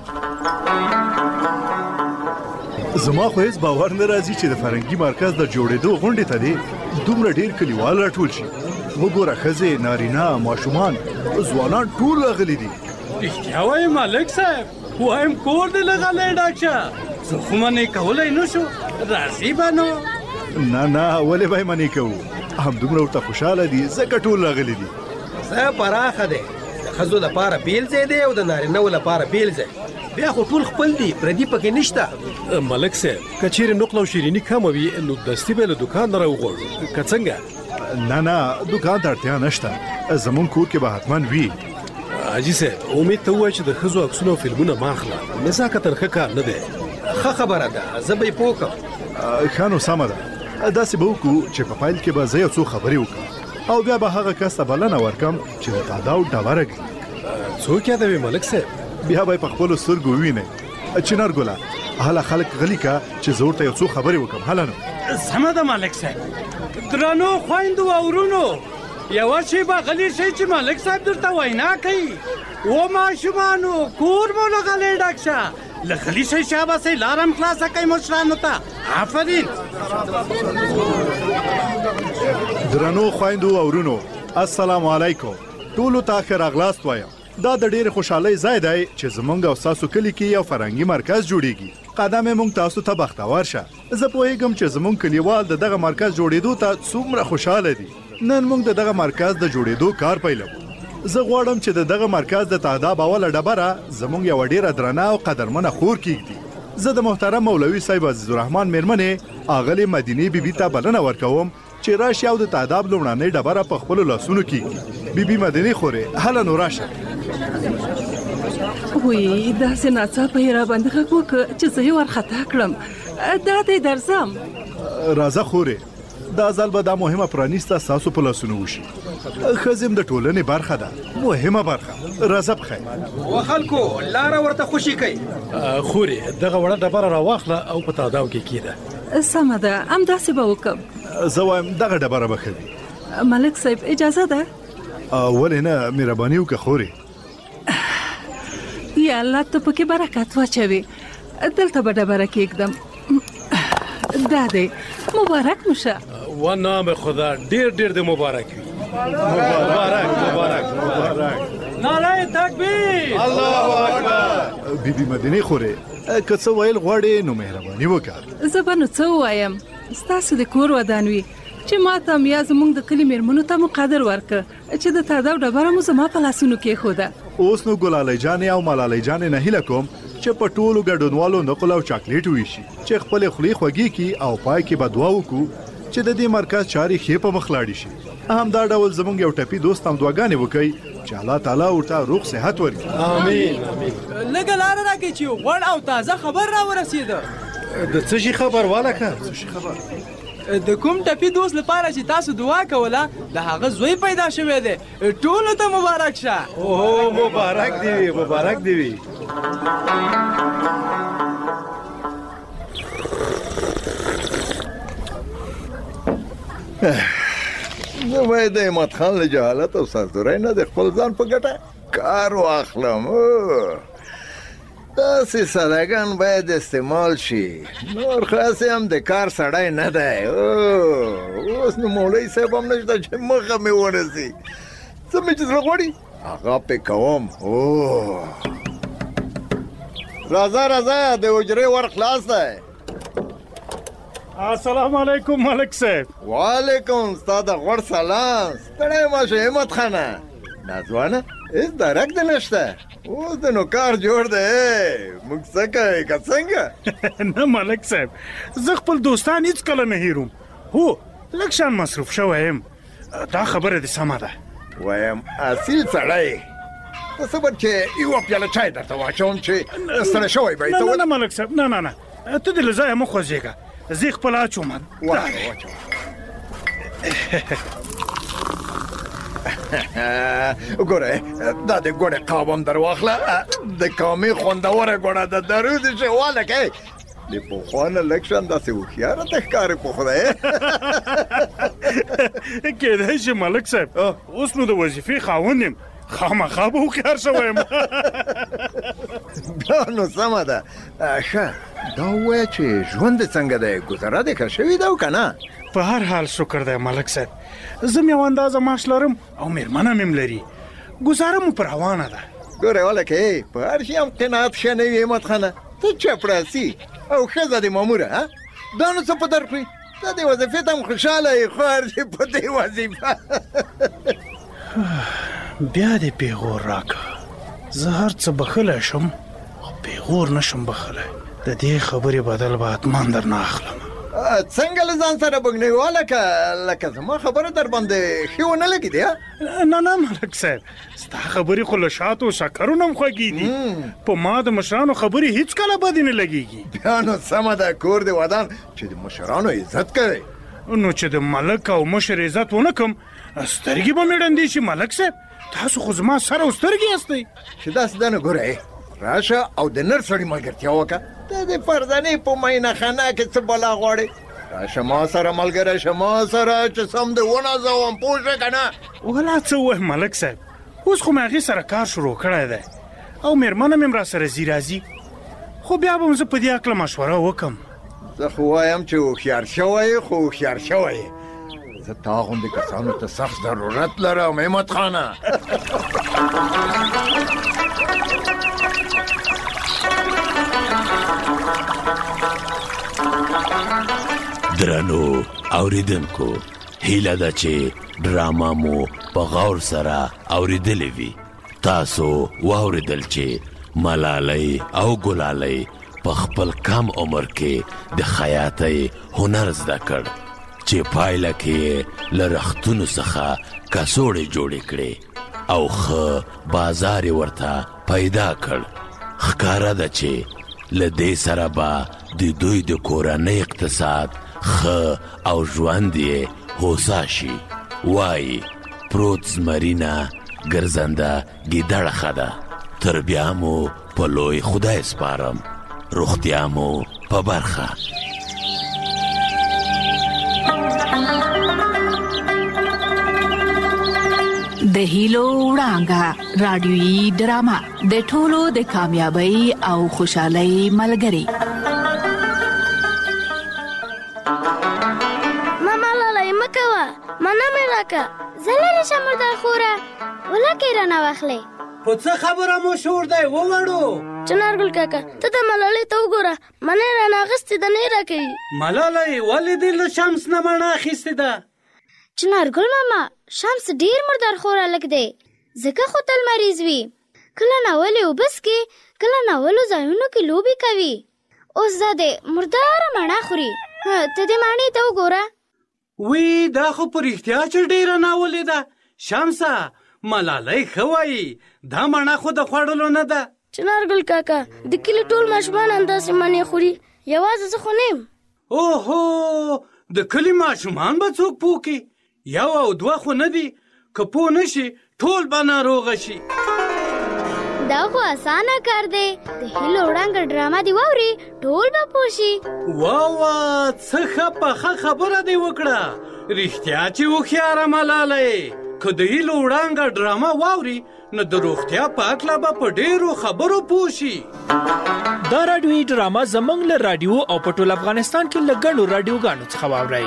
زما خو هیڅ باور نه راځي چې د فرهنګي مرکز د جوړېدو غونډې ته دی دومره ډېر کلیوال راټول شي. وګوره ښځې، نارینه، ماشومان، ځوانان ټول راغلي دي. رښتیا وایې ملک صاحب؟ وایم کور دې لغلی ډاکټر، زه خو منې کولی نه شو. راځي به نو؟ نه ولې به یې منې کوو؟ همدومره ورته خوشحاله دي ځکه ټول راغلي دي. ځای پراخه دی، د ښځو لپاره بېل ځای دی او د نارینهو لپاره بېل ځای. بیا خو ټول خپل دي، پردي پکې نشته. ملک صاحب که چیرې نقل او شیریني کمه وي نو دستي به له دوکان نه راوغواړو که څنګه؟ نه دوکان ته اړتیا نشته، زمونږ کور کې به حتما وي. حاجي صاحب امید ته ووایه چې د ښځو عکسونه او فلمونه مه اخله، نزاکتن ښه کار نه دی. ښه خبره ده، زه به یې پوه کړم. ښه نو سمه ده، داسې به وکړو چې په پیل کې به زه یو څو خبرې وکړم او بیا به هغه کس ته بلنه ورکړم چې د تاداو ډبره ږدي. څوک یادوي ملک صاحب؟ بیا به یې په خپلو سترګو ووینئ. چنار ګله هله خلک غلي که چې زه ورته یو څو خبرې وکړم. هله نو سمه ده ملک صاحب. درنو خویندو او ورونو، یوه شیبه غلی شئ چې ملک صاحب درته وینا کوي. و ماشومانو کور مو له غلی ډک شه، له غلي شئ شاباسئ، لاره هم خلاصه کوئ مشرانو ته. آفرین. درنو خویندو او ورونو، السلام علیکم. ټولو ته ښه راغلاست وایم. دا د ډېرې خوشحالۍ ځای دی چې زمونږ او ستاسو کلي کې یو فرهنګي مرکز جوړیږي. قدم یې موږ تاسو ته بختور شه. زه پوهیږم چې زمونږ کلیوال د دغه مرکز جوړېدو ته څومره خوشحاله دي. نن موږ د دغه مرکز د جوړېدو کار پیلوو. زه غواړم چې د دغه مرکز د تاداب اوله ډبره زمونږ یوه ډېره درنه او قدرمنه خور کېږدي. زه د محترم مولوي صاحب عزیزالرحمن مېرمنې اغلې مدینې بیبي ته بلنه ورکوم چې راشي او د تاداب لومړنۍ ډبره په خپلو لاسونو کېږدي. بیبي مدینې خورې، هله نو راشه. وی داسې ناڅاپه یې راباندې غږ وکړه چې زه یې وارخطا کړم. دا دی درځم. راځه خورې، دا ځل به دا مهمه پرانیسته ستاسو په لاسونو وشي. ښځې د ټولنې برخه ده، مهمه برخه. راځه بخیر. و خلکو لاره ورته خوشي کوي. خورې دغه وړه ډبره راواخله او په تاداو کې کېده. سمه ده، همداسې به وکړم. زه وایم دغه ډبره به ښه وي. ملک صاحب اجازه ده؟ ولې نه، مهرباني وکړه خورې. یا الله ته پکې برکت واچوي. دلته به ډبره کېږدم. دا دی، مبارک مو شه. و نام خدا ډېر ډېر دې مبارک وي. مبارک. نعره تکبیر، الله اکبر. بیبي مدینې خورې که څه ویل غواړې نو مهرباني وکړه. زه به نو څه ووایم، ستاسو د کور ودان وي چې ما ته یا زموږ د کلي مېرمنو ته مو قدر ورکړه چې د تاداو ډبره مو زما په لاسونو کېښوده. اوس نو ګلالۍ جانې او ملالۍ جانې نه هیله کوم چې په ټولو ګډونوالو نقل او چاکلیټ ویشي چې خپلې خولې خوږې کړي او پای کې به دعا وکړو چې د دې مرکز چارې ښې په مخ لاړې شي. همدا ډول زموږ یو ټپي دوست هم دعاګانې وکړي چې الله تعالی ورته روغ صحت ورکړي. آمین. لږه لاره راکړئ چې غوړ او تازه خبر راورسېده. د څه شي خبر والکه؟ د کوم ټپي دوست لپاره چې تاسو دعا کوله د هغه زوی پیدا شوی دی. ټولو ته مبارک شه. اوه مبارک دی وي، مبارک دی وي. زه باید د احمد خان له جهالت او سرزورۍ نه د خپل ځان په ګټه کار واخلم. داسې سادهګان باید استعمال شي. نور خاصې هم د کار سړی نه دی. اوس نو مولوي صاحب هم نشته چې مخه مې ورسي. څه مې چې زړه غواړي هغه پې کوم. راځه د حجرې ور خلاص دی. السلام علیکم ملک صاحب. وعلیکم، ستا د غوړ سلام. ستړی مه شه همت خانه. ناځوانه هېڅ درک دې نشته. اوس د نو کار جوړ دی. موږ څه کوې که څنګه؟ نه ملک صاحب، زه خپل دوستان هېڅکله نه هېروم. هو لږ شان مصروف شوی یم. دا خبره دې سمه ده. وایم اصیل سړی. ته صبر چې یوه پیاله چای درته واچوم چې ستړی شوی به یې. نه ملک صاحب، نه ته دې له ځایه مه خوځېږه. زه یې خپله اچوم. ګوره دا د ګوړې قاب هم در واخله. د کامې خوندوره ګوړه ده. درود شي والکه د پخوا نه لږ شان داسې هوښیاره ته ښکارې په خدای. کېدای شي ملک صاحب اوس نو د وظیفې خاوند یم خامخا به هوښیار شوی یم. بیا نو سمه ده. ښه دا ووایه چې ژوند دې څنګه دی؟ ګذره دې ښه شوې ده او که نه؟ په هر حال شکر دی ملک صاحب. زه م یو اندازه معاش لرم او مېرمنه مې لري. ګزاره مو پر روانه ده. ګورې ولکې په هر شي هم قناعت ښه نه وي احمد خانه. ته چپړاسي او ښځه دې ماموره دا نو څه په در کړي؟ ته دې وظیفې ته هم خوشحاله یې خو هر شي په دې وظیفه. بیا دې پیغور راکړه. زه هر څه بخلی شم خو پیغور نشم بخلی. د دې خبرې بدل به حتما درنه اخلم. څنګه له ځان سره بګنې لکه زما خبره در باندې ښې ونه لګېدې؟ نه ملک صاحب، ستا خبرې خو له شاتو او شکرو نه هم خوږې دي. په ما د مشرانو خبرې هېڅکله بدې نه لګېږي. بیا نو سمه ده، کور دې ودان چې د مشرانو عزت کوي. نو چې د ملک او مشر عزت ونه کړم سترګې به مې ړندې شي. ملک صاحب تاسو خو زما سر او سترګې یاستئ. چې داسې ده نو ګوره راشه او د نر سړي ملګرتیا وکړه. ته د فرزانې په مینه خانه کې څه بلا غواړې؟ راشه ما سره ملګری شه، ما سره چې سم دې ونازوم پوه شوې که نه؟ ولا څه ووایم ملک صاحب، اوس خو مې هغې سره کار شروع کړی دی او مېرمنه مې هم را سره ځي راځي. خو بیا به هم زه په دې هکله مشوره وکړم. زه خو وایم چې هوښیار شوی خو هوښیار شوی. زه تا غوندې کسانو ته سخت ضرورت لرم احمد خانه. درنو اوریدونکو، هیله ده چې ډراما مو په غور سره اوریدلې وي. تاسو واوریدل چې ملالۍ او ګلالۍ په خپل کم عمر کې د خیاطۍ هنر زده کړ چې پایله کې له رختونو څخه کڅوړې جوړې کړې او ښه بازار یې ورته پیدا کړ. ښکاره ده چې له دې سره به د دوی د کورنۍ اقتصاد ښه او ژوند یې هوسا شي. وایي پروت زمرینه ګرځنده ګیدړه ښه ده. تر بیا مو په لوی خدای سپارم. روغتیا مو په برخه. د هیلو وړانګه رادیویي ډرامه د ټولو د کامیابی او خوشحالۍ ملګری. ماما لاله مکوه مانا مې راکه زلری شمردار خوره ولکه رانه واخلې. په څه خبره مو شور دی ووړو؟ چنارګل کاکا ته د ملالۍ ته وګوره، منې رانه اخیستې ده نه یې راکوي. ملالۍ ولې دې له شمس نه مڼه اخیستې ده؟ چنارګل ماما شمس ډیر مردار خوره لک دی، ځکه خو تل مریض وي. کله ناولې اوبه څښي، کله ناولو ځایونو کې لوبې کوي. اوس دا دی مرداره مڼه خوري. ته دې مڼې ته وګوره. وی دا خو په رښتیا چې ډیره ناولې ده. شمسه ملالۍ ښه وایي، دا مڼه خو د خوړلو نه ده. چنارګل کاکا د کلي ټول ماشومان همداسې مڼې خوري، یوازې زه خو نه یم. اوهو د کلي ماشومان به څوک پوه کړي؟ یو او دوه خو نه دي، که پوه نه شي ټول به ناروغه شي. دا خو اسانه کار دی، د هیلو وړانګه ډرامه دی واوري ټول به پوه شي. واه څه ښه پخه خبره دې وکړه. رښتیا چې هوښیاره ملالۍ، که د هیلو وړانګه ډرامه واوري نو د روغتیا په هکله به په ډېرو خبرو پوه شي. دا راډیویي ډرامه زموږ له راډیو او په ټول افغانستان کې له ګڼو راډیوګانو څخه واورئ.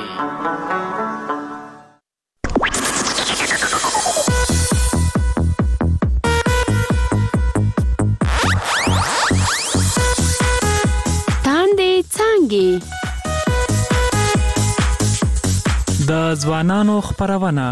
د ځوانانو خپرونه.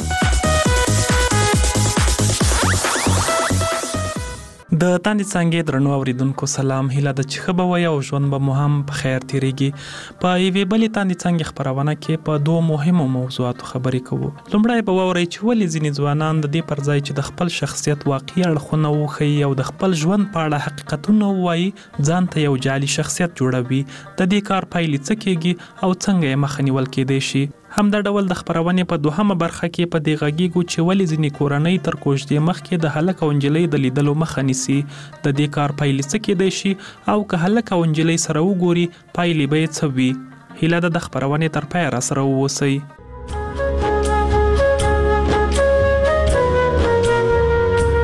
د تاندې څانګې درنو اوریدونکو سلام. هیله ده چې ښه به وئ او ژوند به مو هم په خیر تېرېږي. په یوې بلې تاندې څانګې خپرونه کې په دوو مهمو موضوعاتو خبرې کوو. لومړی به واورئ چې ولې ځینې ځوانان د دې پر ځای چې د خپل شخصیت واقعي اړخونه وښیي او د خپل ژوند په اړه حقیقتونه ووایي، ځان ته یو جعلي شخصیت جوړوي. د دې کار پایلې څه کېږي او څنګه یې مخه نیول کېدی شي. همدا ډول د خپرونې په دوهمه برخه کې په دې غږیږو چې ولې ځینې کورنۍ تر کوژدې مخکې د هلک او نجلۍ د لیدلو مخه نیسي. د دې کار پایلې څه کېدی شي او که هلک او نجلۍ سره وګوري پایلې به یې څه وي. هیله ده د خپرونې تر پایه راسره واوسئ.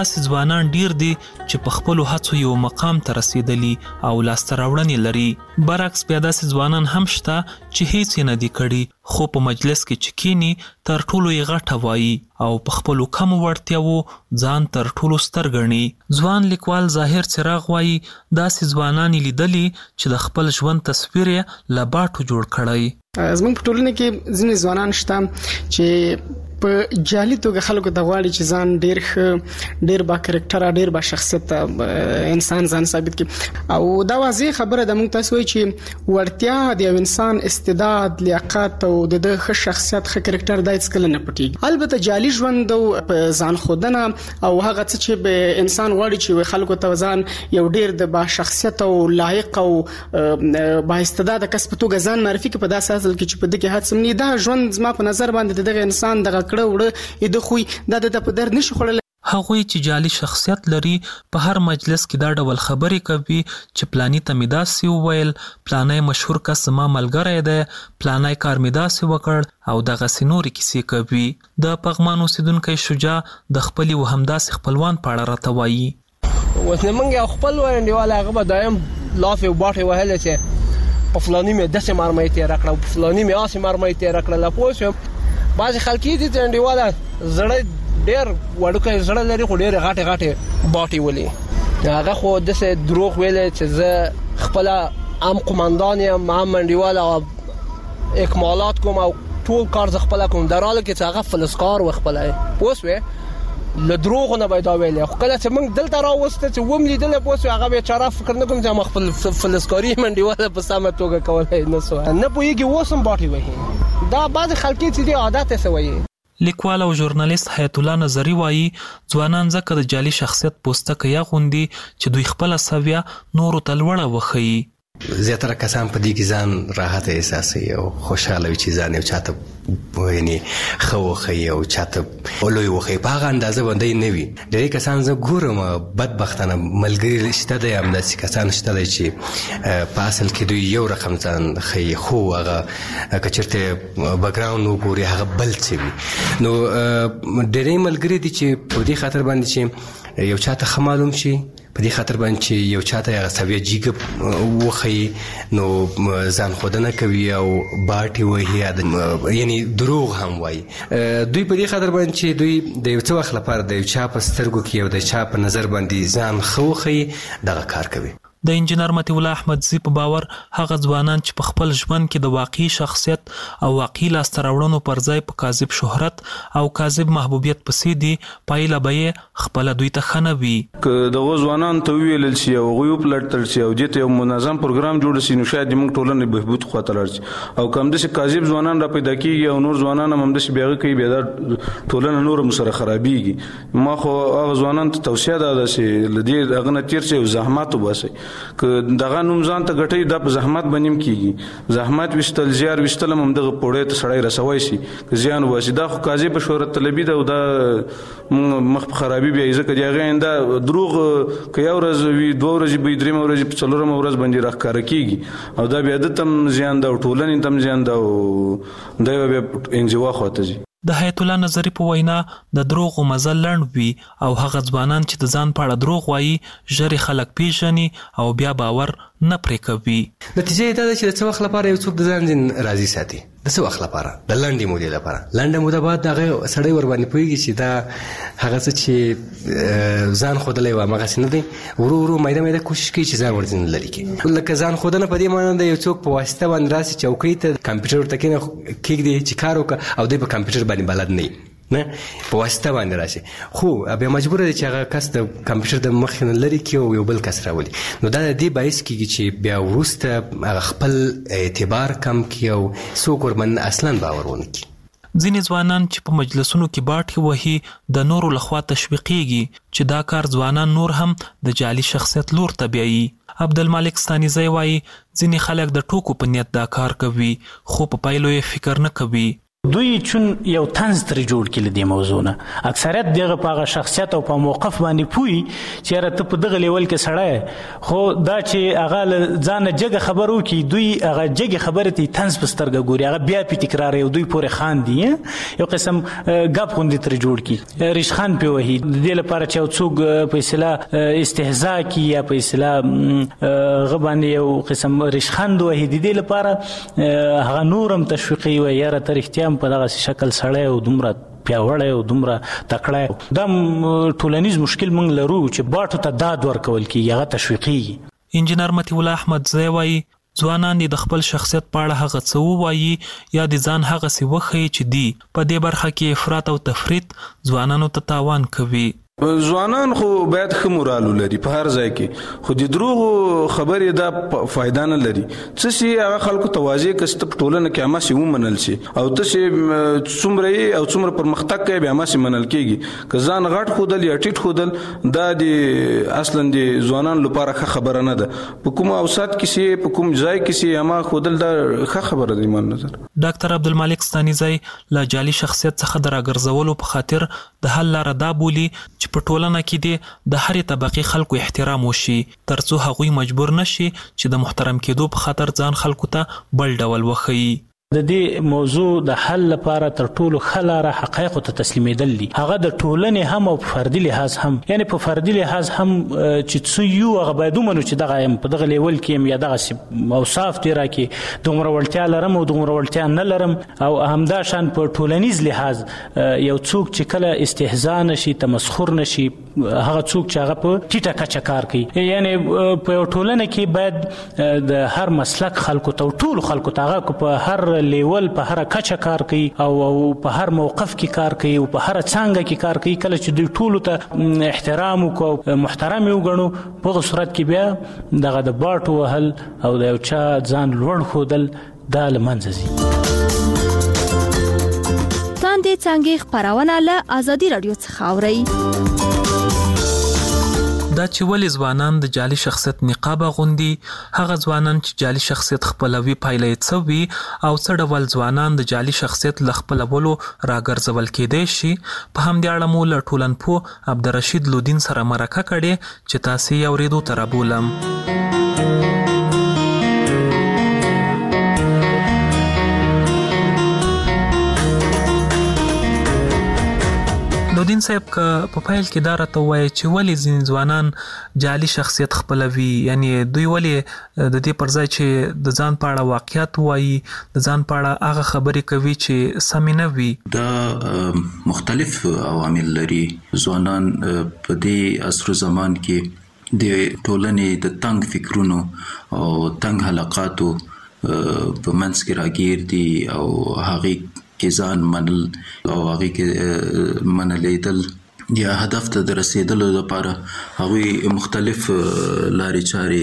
داسې ځوانان ډیر دي چې په خپلو هڅو یو مقام ته رسیدلی او لاسته راوړنې لري. برعکس بیا داسې ځوانان هم شته چې هیڅ یې نه دي کړي خو په مجلس کې چې کینی تر ټولو یې غټه وایي او په خپلو کمو وړتیاوو ځان تر ټولو ستر ګڼي. ځوان لیکوال ظاهر څراغ وایي داسې ځوانان یې لیدلي چې د خپل ژوند تصویر یې له باټو جوړ کړی. زموږ په ټولنه کې ځینې ځوانان شته چې په جالي توګه خلکو ته غواړي چې ځان ډیر ښه ډیر با کریکټر ډیر با شخصیت انسان ځان ثابت کړي او دا واضح خبره ده. موږ تاسو وایي چې وړتیا د یو انسان استعداد لیاقت او د ښه شخصیت ښه کریکټر د هیڅ کله نه پټي. البته جالي ژوند او ځان خودنه او هغه څه چې به انسان غواړي چې خلکو ته ځان یو ډیر د با شخصیت او لایق او با استعداد کس په توګه ځان معرفي کړي په داسې حال کې چې په دغه هڅه مني دا ژوند زما په نظر باندې دغه انسان دغه کړه وړه د خوې د په در نشي خړل. هغوی چې جالي شخصیت لري په هر مجلس کې دا ډول خبرې کوي چې پلانی ته مې داسې وویل، پلانی مشهور کس زما ملګری دی، پلانی کار مې داسې وکړ او دغسې نورې کیسې کوي. د پغمان اوسیدونکی شجاع د خپلې و همداسې خپلوان په اړه راته وایي. اوس نه موږ یو خپل انډیوال هغه به دایم لافې او باټې وهلې چې په فلاني مې داسې مرمۍ تېره کړه او په فلاني مې هسې مرمۍ تېره کړله. پوه شوم بعضې خلک دي چې انډیواله زړه ډېر وړوکی زړه لري خو ډېرې غټې غټې باټې ولي. هغه خو داسې دروغ ویلی چې زه خپله هم قمندان یم هم انډیواله او اکمالات کوم او ټول کار زه خپله کوم در حاله کې چې هغه فلسکار و خپله. پوه شوې له دروغو نه به یې دا ویلی خو کله چې موږ دلته راوسته چې وم لیدلی پوه شوې هغه بیچاره فکر نه کوم چې ما خپل فلسکاري یم انډیواله په سمه توګه کولی نه سوه نه پوهېږي اوس هم باټې وهي. دا بعضې خلک چې دي عادت یې څه وایي. لیکوال او ژورنالیست حیات الله نظري وایي ځوانان ځکه د جالي شخصیت پوستکه یاغوندي چې دوی خپله سویه نورو ته لوړه وښیي. زیاتره کسان په دې کې ځان راحت احساسوي او خوشحاله وي چې ځان یو چاته یعنی ښه وښیي او چاته لوی وښیي په هغه اندازه باندې نه وي. ډېری کسان زه ګورم بدبختانه ملګري شته دی همداسې کسان شته دی چې په اصل کې دوی یو رقم ځان ښیي خو هغه که چېرته بکګراونډ وګوري هغه بل څه وي. نو ډېری ملګري دي چې په دې خاطر باندې چې یو چاته ښه معلوم شي په دې خاطر باندې چې یو چاته هغه سویه جیګه وښیي نو ځان ښودنه کوي او باټې وهي یعنی دروغ هم وایي. دوی په دې خاطر باندې چې دوی د یو څه وخت لپاره د یو چا په سترګو کې او د چا په نظر باندې ځان ښه وښیي دغه کار کوي. د انجینر مطیع الله احمدزي په باور هغه ځوانان چې په خپل ژوند کې د واقعي شخصیت او واقعي لاسته راوړنو پر ځای په کاذب شهرت او کاذب محبوبیت پسې دي پایله به یې خپله دوی ته ښه نه وي. که دغه ځوانان ته وویلل شي او هغوی وپلټل شي او دې ته یو منظم پروګرام جوړ شي نو شاید زموږ ټولنې بهبود خواته لاړ شي او که همداسې کاذب ځوانان را پیدا کېږي او نور ځوانان هم همداسې بیا هغه کوي بیا دا ټولنه نور هم سره خرابېږي. ما خو هغه ځوانانو ته توصیه دا ده چې له دې هغه نه تېر شئ او زحمت وباسئ. که دغه نوم ځان ته ګټئ دا په زحمت باندې هم کېږي. زحمت ویشتل زیار ویشتل هم همدغه پوړۍ ته سړی رسوی شي که زیان وباسي. دا خو کاذبه شهرت طلبي ده او دا مخ په خرابي بیایي ځکه د هغې آینده دروغ که یو ورځ وي دوه ورځې به وي درېیمه ورځ په څلورمه ورځ باندې راښکاره کېږي او دا بیا ده ته هم زیان ده او ټولنې ته هم زیان ده او دا به بیا انزوا خواته ځي. د حیات الله نظري په وینا د دروغو مزل لنډ وي او هغه ځوانان چې د ځان په اړه دروغ وایي ژر خلک پیژني او بیا باور نه پرې کوي. نتیجه یې دا ده چې د څه وخت لپاره یو څوک د ځان ځین راضي ساتي د څه وخت لپاره د لنډې مودې لپاره. لنډه موده بعد هغه سړی ورباندې پوهېږي چې دا هغه څه چې ځان ښودلی و همغسې نه دی ورو ورو میده میده کوشش کوي چې ځان ورځینې لرې کړي. لکه ځان ښودنه په دې معنی ده یو څوک په واسطه باندې راسي چوکۍ ته کمپیوټر ورته کېږدي چې کار وکړه او دی په کمپیوټر باندې بلد نه نه په واسطه باندې راشي خو بیا مجبور دی چې هغه کس د کمپیوټر د مخې نه لرې کړي او یو بل کس راولي. نو دا د دې باعث کېږي چې بیا وروسته هغه خپل اعتبار کم کړي او څوک ورباندې اصلا باور ونه کړي. ځینې ځوانان چې په مجلسونو کې باټې وهي د نورو لخوا تشویقېږي چې دا کار ځوانان نور هم د جعلي شخصیت لور ته بیایي. عبدالمالک ستانیزی وایي ځینې خلک د ټوکو په نیت دا کار کوي خو په پایلو یې فکر نه کوي. دوی چون یو طنز ترې جوړ کړي د موضوع نه اکثریت دغه په هغه شخصیت او په موقف باندې پوي چې یاره ته په دغه لیول کې سړی خو دا چې هغه له ځانه جګه خبر وکړي دوی هغه جګې خبرې ته طنز په سترګه ګوري هغه بیا پې تکراروي او دوی پورې خاندي یو قسم ګپ غوندې ترې جوړ کړي ریشخند پې وهي د دې لپاره چې یو څوک په اصطلاح استهزا کړي یا په اصطلاح هغه باندې یو قسم ریشخند وهي د دې لپاره هغه نور هم تشویقي وي یاره ته رښتیا په دغه شکل سړی او دومره پیاوړی او دومره تکړه دا ټولنیز مشکل موږ لرو چې باټو ته داد ورکول کېږي هغه تشویقېږي. انجینر مطیع الله احمدزی وایي ځوانان د خپل شخصیت په اړه هغه څه ووایي یا د ځان هغسې وښیي چې دی په دې برخه کې افراط او تفریط ځوانانو ته تاوان کوي. ځوانان خو باید ښه مورال ولري په هر ځای کې خو د دروغو خبرې دا فایده نه لري څه شي هغه خلکو ته واضح کړي چې په ټولنه کې هماسې ومنل شي او ته چې څومره یې او څومره پرمختګ کوي بیا هماسې منل کېږي که ځان غټ ښودل یا ټیټ ښودل دا د اصلا د ځوانانو لپاره ښه خبره نه ده په کوم اوسط کې سي په کوم ځای کې سي هما ښودل دا ښه خبره ده ایمان نظر. ډاکټر عبدالمالک ستانیزی له جعلي شخصیت څخه د راګرځولو په خاطر د حل لاره دا بولي چې په ټولنه کې د هرې طبقې خلکو احترام وشي ترڅو هغوی مجبور نشي چې د محترم کېدو په خاطر ځان خلکو ته بل ډول وښیي. د دې موضوع د حل لپاره تر ټولو ښه لاره حقایقو ته تسلیمېدل دي هغه د ټولنې هم او په فردي لحاظ هم یعنې په فردي لحاظ هم چې څه یو هغه باید ومنو چې دغه یم په دغه لیول کې یم یا دغسې اوصاف دې راکړي دومره وړتیا لرم او دومره وړتیا نه لرم او همدا شان په ټولنیز لحاظ یو څوک چې کله استهزا نشي تمسخر نشي هغه څوک چې هغه په ټیټه کچه کار کوي یعنې په یو ټولنه کې باید د هر مسلک خلکو ته ټولو خلکو ته هغه په هر لیول په هر کچه کار کوي او په هر موقف کې کار کوي او په هر څانګه کې کار کوي کله چې دوی ټولو ته احترام وکړو محترم یې وګڼو په هغه صورت کې بیا دغه د باټو وهل او د یو چا ځان لوړ ښودل دا له منځه ځي. تاندې څانګې خپرونه له ازادي راډیو څخه اورئ. دا چې ولې ځوانان د جعلي شخصیت نقاب اغوندي هغه ځوانان چې جعلي شخصیت خپلوي پایله یې څه وي او څه ډول ځوانان د جعلي شخصیت له خپلولو راګرځول کېدی شي په همدې اړه مو له ټولنپوه عبدالرشید لودین سره مرکه کړې چې تاسې یې اورېدو ته رابولم. لودین صاحب که په پیل کې دا راته ووایي چې ولې ځینې ځوانان جعلي شخصیت خپلوي یعنې دوی ولې د دې پر ځای چې د ځان په اړه واقعیت وایي د ځان په اړه هغه خبرې کوي چې سمې نه وي. دا مختلف عوامل لري. ځوانان په دې عصر و زمان کې د ټولنې د تنګ فکرونو او تنګ حلقاتو په منځ کې راګیر دي او هغې کې ځان منل او هغې کې منلیدل یا هدف ته د رسیدلو لپاره هغوی مختلف لارې چارې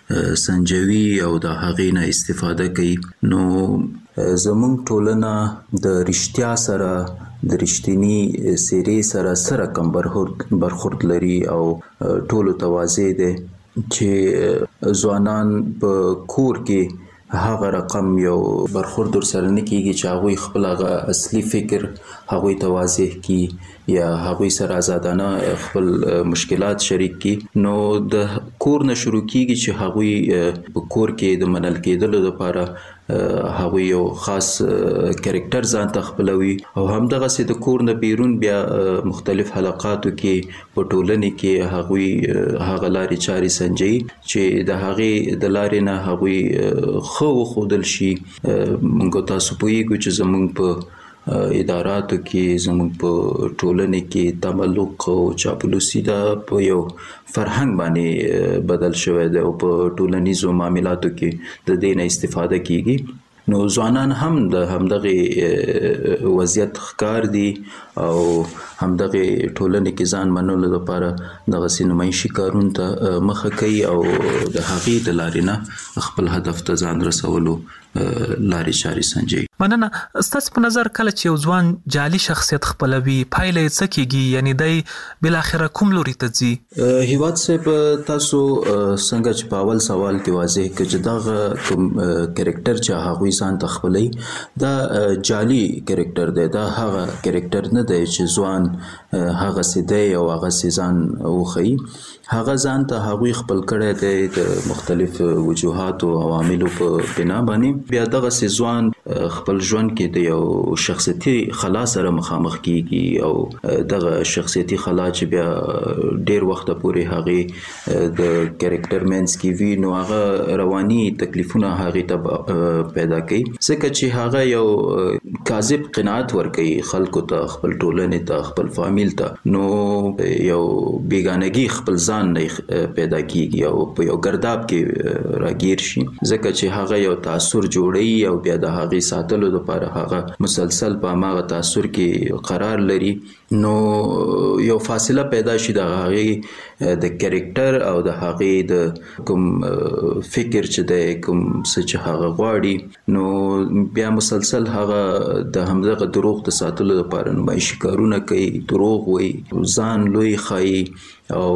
سنجوي او د هغې نه استفاده کوي. نو زموږ ټولنه د رښتیا سره د رښتینی څیرې سره رقم برخورد لري او ټولو ته واضح دی چې ځوانان په کور کې هغه رقم یو برخورد ورسره نه کېږي چې هغوی خپل هغه اصلي فکر هغوی ته واضح کړي یا هغوی سره آزادانه خپل مشکلات شریک کړي. نو د کور نه شروع کېږي چې هغوی په کور کې د منل کېدلو لپاره هغوی یو خاص کرکټر ځان ته خپلوي او همدغسې د کور نه بیرون بیا مختلف حلقاتو کې په ټولنې کې هغوی هغه لارې چارې سنجوي چې د هغې د لارې نه هغوی ښه وښودل شي. موږ تاسو پوهیږو چې زموږ په اداراتو کې زموږ په ټولنې کې تملق او چاپلوسي دا په یو فرهنګ باندې بدل شوی دی او په ټولنیزو معاملاتو کې د دې نه استفاده کیږي. نو ځوانان هم د همدغه وضعیت ښکار دي او همدغه ټولنې کې ځان منلو لپاره دغسې نمایشي کارونو ته مخه کوي او د هغې د لارې نه خپل هدف ته ځان رسولو لارې چارې سنجي. مننه. ستاسو په نظر کله چې یو ځوان جعلي شخصیت خپلوي پایله یې څه کیږي؟ یعنی دی بل اخره کوم لوري ته ځي؟ هیواد صاحب تاسو څنګه چې په اول سوال کې واضح کړ چې دا کوم کریکټر چې هغه ځان ته خپلوي دا جعلي کریکټر دی، دا هغه کریکټر نه دی چې ځوان هغه سیده او هغه سیزان وخی. هغه ځان ته هغه خپل کړی دی د مختلف وجوهات او عواملو په بنا باندې. بیا دغه ځوان خپل ژوند کې د یو شخصیتي خلا سره مخامخ کیږي او دغه شخصیتي خلا چې بیا ډیر وخت پورې هغه د کریکټر مینس کې وی نو هغه رواني تکلیفونه هغه ته پیدا کوي، ځکه چې هغه یو کاذب قناعت ورکوي خلکو ته، خپل ټولنې ته، خپل فامیل ته، نو یو بیگانگی خپل ځان نه پیدا کیږي او په یو ګرداب کې راګیر شي، ځکه چې هغه یو تاثر جوړي او بیا د هغه ساتلو لپاره هغه مسلسل په هغه تاثر کې قرار لري. نو یو فاصله پیدا شي د هغه د کریکټر او د هغه د کوم فکر چې د کوم څه چې هغه غواړي، نو بیا مسلسل هغه د همدغه دروغ د ساتلو لپاره نمایشي کارونه کوي، دروغ وایي، ځان لوی ښایي او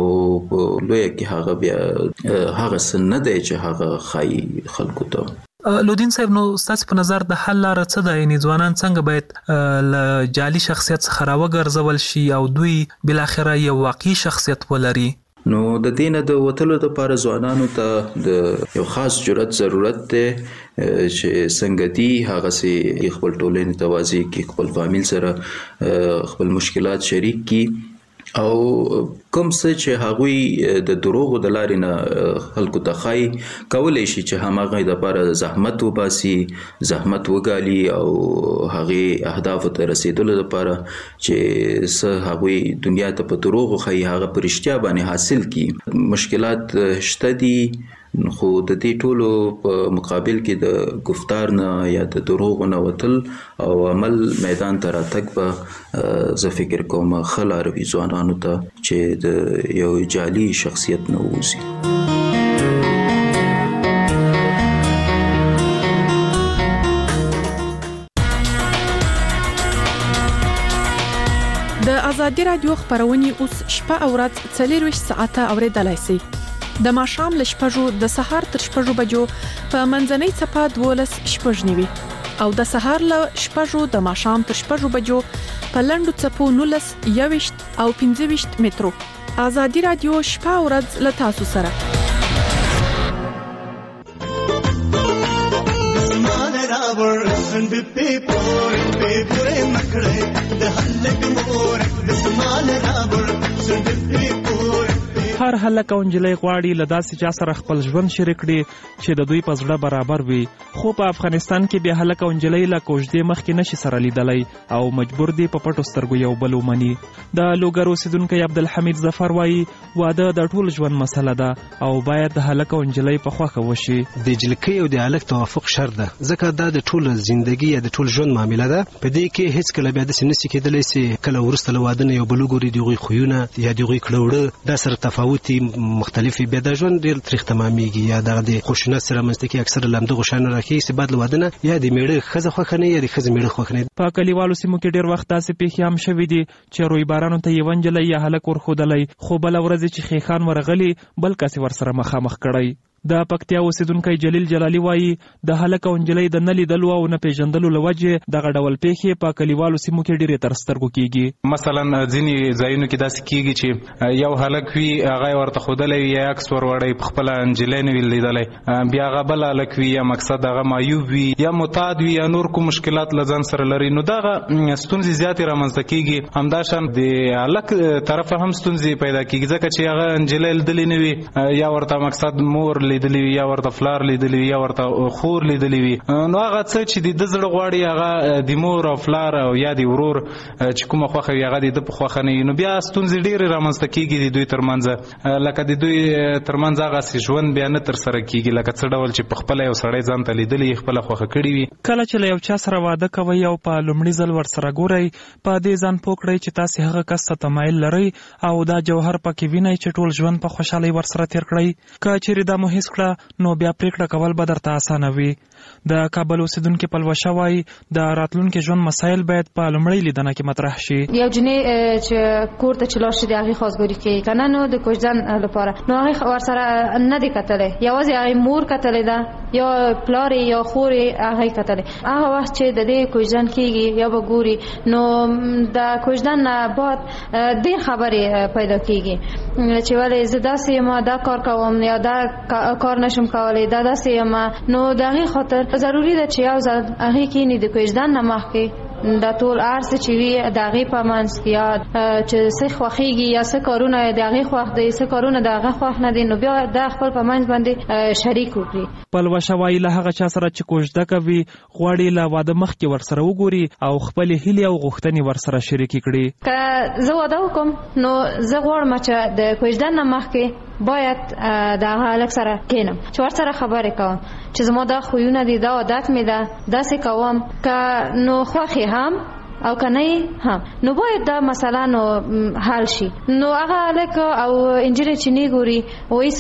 لوی کې هغه بیا هغه څه نه دی چې هغه ښایي خلکو ته. لودین صاحب نو ستاسو په نظر د حل لاره څه ده؟ یعنی ځوانان څنګه باید له جعلي شخصیت څخه راوګرځول شي او دوی بل اخره یو واقعي شخصیت ولري؟ نو د دینه د وتلو لپاره ځوانانو ته د یو خاص جرأت ضرورت دی چې څنګه دی هغه سي خپل ټولنې توازی کې خپل فامیل سره خپل مشکلات شریک کی او کوم څه چې هغوی د دروغو د لارې نه خلکو ته ښایي کولی شي چې هماغه دپاره زحمت وباسي، زحمت وګالي او هغې اهدافو ته رسیدلو لپاره چې څه هغوی دنیا ته په دروغو ښایي هغه په رښتیا باندې حاصل کړي. مشکلات شته دي، خو د دې ټولو په مقابل کې د گفتار نه یا د دروغو نه وتل او عمل میدان ته راتګ به زه فکر کوم ښه لاره وي ځوانانو ته چې د یو جعلي شخصیت نه ووځي. د ازادي رادیو خبرونه اوس شپه او ورځ 24 ساعته اوریدلای شئ. د ماښام له 6 د سهار تر 6 بجو په منځنۍ صفه 12:09 او د سهار له 6 د ماښام تر 6 بجو په لنډو صفو 19:21 او 15 مترو. ازادي رادیو شپه او ورځ له تاسو سره. هر هلک او نجلۍ غواړي له داسې چا سره خپل ژوند شریک کړي چې د دوی په زړه برابر وي، خو په افغانستان کې بیا هلک او نجلۍ له کوژدې مخکې نشي سره لیدلی او مجبور دي په پټو سترګو یو بل ومني. د لوګر اوسیدونکی عبدالحمید ظفر وایي واده د ټول ژوند مسله ده او باید د هلک او نجلۍ په خوښه وشي. د جلکۍ او د هلک توافق شرط ده، ځکه دا د ټول ژوندۍ یا د ټول ژوند معامله ده. په دې کې هیڅ کله بیا داسې نشي کېدلی چې کله وروسته له واده نه یو بل وګوري د هغوی خویونه یا د هغوی کړه دا سره تفاوتي مختلفي بیا د ژوند ډېر تریخ تمامېږي یا دغه د خشونت سره منځته کې اکثره له همدغو شیانو راکېږي چې بعد له واده نه یا د میړه ښځه خوښه نه یا د ښځې میړه خوښ نه. په کلیوالو سیمو کې ډېر وخت داسې پیښې هم شوي دي چې رویبارانو ته یوه نجلۍ یا هلک ورښودلی، خو بله ورځ چې خیخان ورغلي بل کس یې ورسره مخامخ کړی. د پکتیا اوسیدونکی جلیل جلالي وایي د هلک او نجلۍ د نه لیدلو او نه پیژندلو له وجې دغه ډول پیښې په کلیوالو سیمو کې ډېرې تر سترګو کېږي. مثلا ځینې ځایونو کې داسې کېږي چې یو هلک وي هغه یې ورته ښودلی وي یا عکس وروړی په خپله نجلۍ نه وي لیدلی، بیا هغه بل هلک وي یا مقصد هغه معیوب وي یا معتاد وي یا نور کوم مشکلات له ځان سره لري، نو دغه ستونزې زیاتې رامنځته کېږي. همداشان د هلک طرفه هم ستونزې پیدا کېږي ځکه چې هغه نجلۍ لیدلې نه وي یا ورته مقصد مور لیدلی وي یا ورته فلار لیدلی وي یا ورته خور لیدلی وي، نو هغه څه چې د زړه غواړي هغه د مور او فلار او یا د ورور چې کومه خوښه وي هغه د په خوښه نه وي، نو بیا ستونزې ډېرې رامنځته کېږي د دوی ترمنځ، لکه د دوی ترمنځ هغسې ژوند بیا نه ترسره کېږي لکه څه ډول چې په خپله یو سړی ځان ته لیدلی خپله خوښه کړي وي. کله چې له یو چا سره واده کوئ او په لومړي ځل ورسره ګورئ په دې ځان پوه کړئ چې تاسې هغه کس ته تمایل لرئ او دا جوهر پکې وینئ چې ټول ژوند په خوشحالۍ ورسره تېر کړئ. که چیرې دا مو هېڅ تمیز کړه نو بیا پریکړه کول به درته اسانه وي. د کابل اوسیدونکو پلوشه وایي د راتلونکي ژوند مسایل باید په لومړۍ لیدنه کې مطرح شي. یو جنې چې کور ته چلاړ شي د هغې خواستګاري کوي که نه، نو د کوژدن لپاره نو هغې ورسره نه دی کتلی، یوازې هغې مور کتلی ده یا پلار یا خور هغې کتلی. هغه وخت چې د دې کوژدن کېږي یا به ګوري نو د کوژدن نه بعد ډېر خبرې پیدا کېږي چې ولې زه داسې یم دا کار کوم یا دا کار نشم کولی دا داسې یم. نو د هغې خاطر ضروري ده چې یو ځل هغې کښېني د کوژدن نه مخکې دا ټول هر څه چې وي د هغې په منځ کې یا چې څه خوښېږي یا څه کارونه د هغې خوښ دی څه کارونه د هغه خوښ نه دي نو بیا دا خپل په منځ باندې شریک وکړي. پلوشه وایي له هغه چا سره چې کوژده کوي غواړي له واده مخکې ورسره وګوري او خپلې هیلې او غوښتنې ورسره شریکې کړي. که زه واده وکړم نو زه غواړم چې د کوژدن نه مخکې باید د هغه هلک سره کښېنم چې ورسره خبرې کوم چې زما دا خویونه دي دا عادت مې ده داسې کوم که نو خوښ هم او که نه هم نو باید دا مسله نو حل شي. نو هغه هلک او نجلۍ چې نه ګوري او هېڅ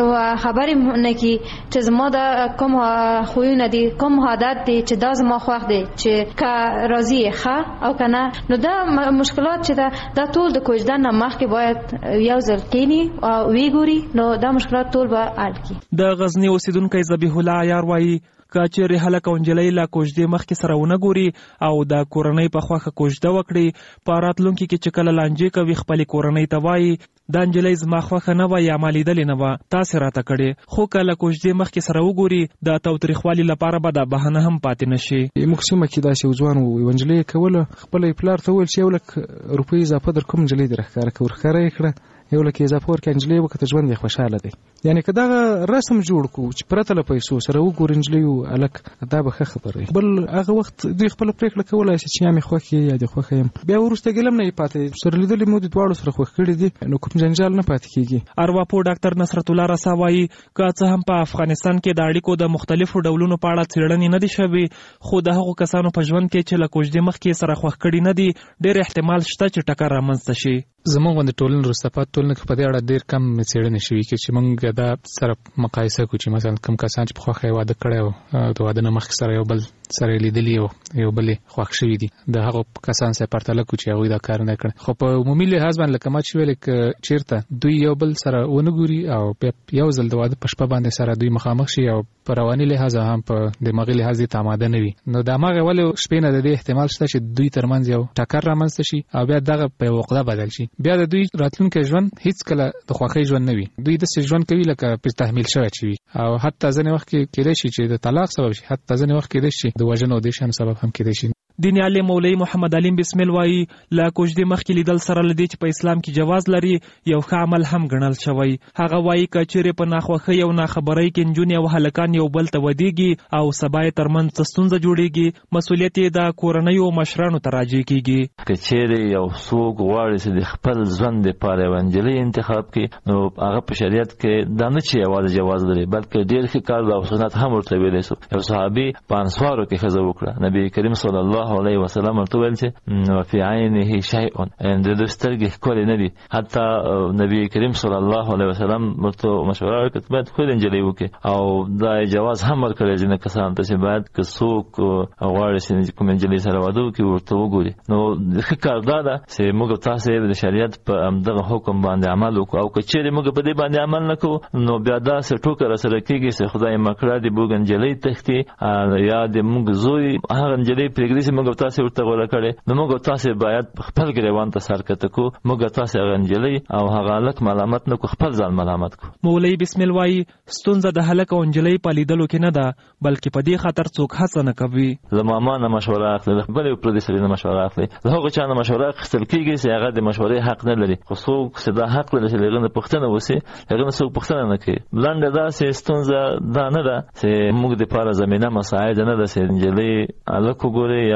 خبرې نه کوي چې زما دا کوم خویونه دي کوم عادت دی چې دا زما خوښ دی چې که راضي یې ښه او که نه نو دا مشکلات چې دا ټول د کوژدن نه مخکې باید یو ځل کښېني او ویې ګوري نو دا مشکلات ټول به حل کړي. د غزني اوسیدونکی ذبیح الله عیار وایي که چیرې هلک او نجلۍ له کوژدې مخکې سره ونه ګوري او د کورنۍ په خوښه کوژده وکړي په راتلونکي کې چې کله لانجې کوي خپلې کورنۍ ته وایي دا نجلۍ زما خوښه نه وه یا ما لیدلې نه وه تاسې راته کړې. خو که له کوژدې مخکې سره وګوري د تاوتریخوالي لپاره به دا بهانه هم پاتې نه شي. موږ سیمه کې داسې یو ځوان و یوه نجلۍ یې کوله خپله یې پلار ته وویل چې 1 لک روپۍ اضافه در کوم نجلۍ دې راښکاره که ورښکاره یې کړه 1 لک اضافه ورکړه نجلۍ وکړه ژوند یې خوشحاله دی. یعنې که دغه رسم جوړ کړو چې پرته له پیسو سره وګوري نجلۍ او هلک دا به ښه خبره وي. بل هغه وخت دوی خپله پرېکړه کولی شي چې یا مې خوښ یې یا دې خوښه یم بیا وروسته ګیلم نه یې پاتې سره لیدلې مو د دواړو سره خوښ کړي دي نو کوم جنجال نه پاتې کېږي. ارواپوه ډاکټر نصرت الله رسا وایي که څه هم په افغانستان کې د اړیکو د مختلفو ډولونو په اړه څېړنې نه دي شوې خو د هغو کسانو په ژوند کې چې له کوژدې مخکې سره خوښ کړي نه دي ډېر احتمال شته چې ټکر رامنځته شي. زموږ غوندې ټولنې وروسته پاتې ټولنه کې په دې اړه ډېر کم څېړنې شوي چې موږ دا سره مقایسه کړو چې مثلا کوم کسان چې په خوښه یې واده کړی او د واده نه مخکې سره یو بل سره یې لیدلي او یو بل یې خوښ شوي دي د هغو کسان سره پرتله کړو چې هغوی دا کار نه کړی. خو په عمومي لحاظ باندې لکه ما چې ویلې که چېرته دوی یو بل سره ونه ګوري او بیا یو ځل د واده په شپه باندې سره دوی مخامخ شي او په رواني لحاظ هم په دماغي لحاظ دې ته آماده نه وي نو د هماغې ولې شپې نه د دې احتمال شته چې دوی ترمنځ یو ټکر رامنځته شي او بیا دغه په یوه عقده بدل شي. بیا د دوی راتلونکی ژوند هیڅ کله د خوښۍ ژوند نه وي. دوی داسې ژوند کوي لکه پرې تحمیل شوی چې وي او حتی ځینې وخت کې کېدای شي چې د طلاق سبب شي حتی ځینې وخت کېدای شي د وژنې او دې شیانو سبب هم کېدای شي. دیني عالم مولوي محمد علیم بسمل وایي له کوژدې مخکې لیدل سره له دې چې په اسلام کې جواز لري یو ښه عمل هم ګڼل شوی. هغه وایي که چیرې په ناخوښۍ او ناخبرۍ کې نجونې او هلکان یو بل ته ودېږي او سبا یې ترمنځ څه ستونزه جوړېږي مسؤلیت یې د کورنیو مشرانو ته راجع کېږي. که چیرې یو څوک غواړي چې د خپل ژوند دپاره یوه نجلۍ انتخاب کړي نو هغه په شریعت کې دا نه چې یوازې جواز لري بلکې ډېر ښه کار او سنت هم ورته ویلی شو. یو صحابي په انصارو کې ښځه وکړه نبي کریم صلی الله علیه وسلم ورته ویل چې وفي عینه شیء د دوی سترګې ښکلې نه دي. حتی نبي کریم صلی الله علیه وسلم ورته مشوره ورکړه چې باید ښکلې نجلۍ وکړي او دا جواز هم ورکړی ځینې کسانو ته چې باید که څوک غواړي چې کومې نجلۍ سره واده وکړي ورته وګوري. نو ښه کار دا ده چې موږ تاسې د شریعت په همدغه حکم باندې عمل وکړو او که چیرې موږ په دې باندې عمل نه کوو نو بیا داسې ټوکه راسره کېږي چې خدای مکړه د موږ نجلۍ تښتي یا د موږ زوی هغه نجلۍ پرېږدي چې موږ تاسې ورته غوره کړی نو موږ تاسې باید خپل ګریوان ته سر کته کړو موږ تاسې هغه نجلۍ او هغه هلک ملامت نه کړو خپل ځان ملامت کړو. مولوي بسمل وایي ستونزه د هلک او نجلۍ په لیدلو کې نه ده بلکې په دې خاطر څوک هڅه نه کوي. له ماما نه مشوره اخلي بل یو پردي سړي نه مشوره اخلي له هغه چا نه مشوره اخیستل کېږي چې هغه د مشورې حق نه لري خو څوک چې دا حق لري چې هغه نه پوښتنه وشي هغه نه څوک پوښتنه نه کوي. لنډه داسې ستونزه دا نه ده چې موږ دپاره زمینه مساعده نه ده چې نجلۍ هلک وګوري یا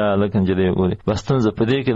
لکه نجلې وګوري بس ستونزه په دې کې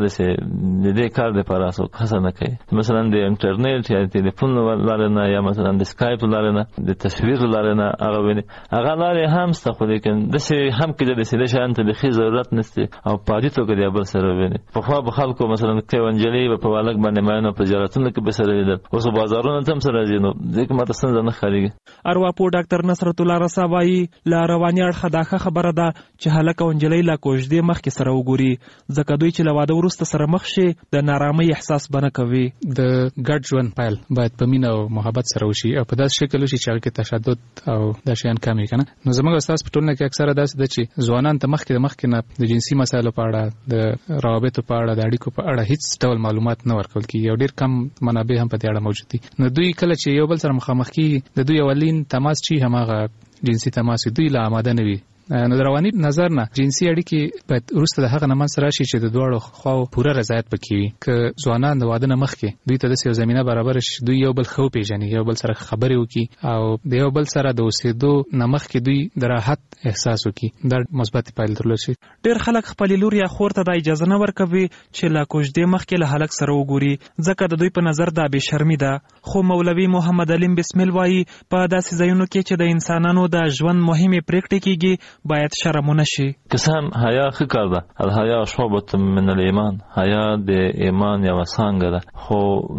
د دې کار لپاره څوک هڅه نه کوي مثلا د انټرنیټ یا ټلیفون لارې نه یا مثلا د سکایپ لارې نه د تصویر لارې نه هغه ویني هغه لارې هم سته خو لیکن داسې هم کېدلی چې دې شیانو ته بیخي ضرورت نشته او په عادي توګه د یو بل سره ویني پخوا به خلکو مثلا که یوه نجلۍ به په والک باندې مین په زیارتونو کې به سره لیدل اوس بازارونو ته هم سره ځي نو دې کې ماته ستونزه نه ښکارېږي ارواپوه ډاکټر نصرت الله رسا وایي له رواني اړخه دا ښه خبره ده چې هلک او نجلۍ لا کوژدې مخکې سره وګوري ځکه دوی چې له واده وروسته سره مخ شي د نارامۍ احساس به نه کوي د ګډ ژوند پیل باید په مینه او محبت سره وشي او په داسې شکل وشي چې هغه کې تشدد او دا شیان کم وي کنه نو زموږ استاد په ټولنه کې اکثره داسې ده چې ځوانان ته مخکې نه د جنسي مسایلو په اړه د روابطو په اړه د اړیکو په اړه هیڅ ډول معلومات نه ورکول کیږي او ډیر کم منابع هم په دې اړه موجود دي نو دوی کله چې یو بل سره مخامخ کیږي د دوی اولین تماس چې هماغه جنسي تماس دوی لا آماده نه وي نو د رواني نظر نه جنسي اړیکې باید وروسته د هغه نه منځته راشي چې د دواړو خواو پوره رضایت پکې وي که ځوانان د واده نه مخکې دوی ته داسې یو زمینه برابره شي دوی یو بل ښه وپېژني یو بل سره خبرې وکړي او د یو بل سره د اوسېدو نه مخکې دوی د راحت احساس وکړي دا مثبت پایلې درلود شي ډېر خلک خپلې لور یا خور ته دا اجازه نه ورکوي چې له کوژدې مخکې له هلک سره وګوري ځکه د دوی په نظر دا بې شرمي ده خو مولوي محمد علیم بسمل وایي په داسې ځایونو کې چې د انسانانو د ژوند مهمې پرېکړې کېږي باید شرم نشي که هم حیا ښه کار ده الحیا شعبة من الایمان حیا د ایمان یوه څانګه ده خو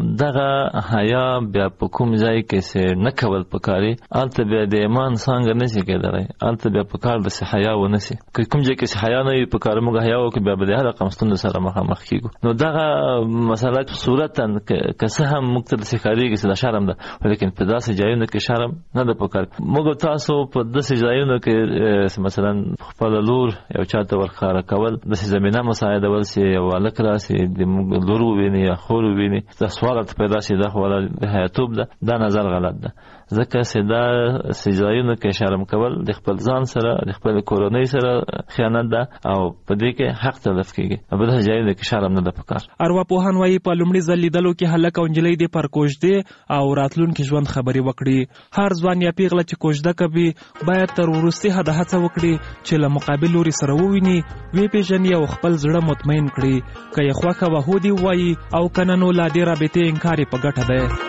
دغه حیا بیا په کوم ځای کې چې نه کول پکاري هلته بیا د ایمان څانګه نشي کېدلی هلته بیا پکار ده چې حیا ونشي که کوم ځای کې چې حیا نه وي پکار موږ حیا وکړو بیا به د هر رقم ستونزو سره مخامخ کېږو نو دغه مسله صورتا که څه هم موږ ته داسې ښکارېږي چې دا شرم ده لیکن په داسې ځایونو کې شرم نه ده پکار موږ تاسو په داسې ځایونو کې مثلا خپل لور یو چاته ورخاره کول د زمينه مساعدول سي یو الک راسي د لور ویني یا خور ویني د سوالات پیدا شي د خپل حیاتوب ده دا نظر غلط ده ځکه چې دا سجایونه کې شرم کول د خپل ځان سره د خپل کورنۍ سره خیانت ده او په دې کې حق تلف کیږي په دې ځای کې شرم نه ده پکار ارواپوهان وايي په لومړي ځل لیدلو کې هلک او نجلۍ د پر کوژدې او راتلونکي ژوند خبري وکړي هر ځوان یا پیغله چې کوژده کوي باید تر وروستي حد هڅه وکړي چې له مقابل لوري سره وویني وی پیژني او خپل زړه مطمئن کړي که یې خوښه وه هو دې وایي او کنه نو لا دې رابطې انکار یې په ګټه دی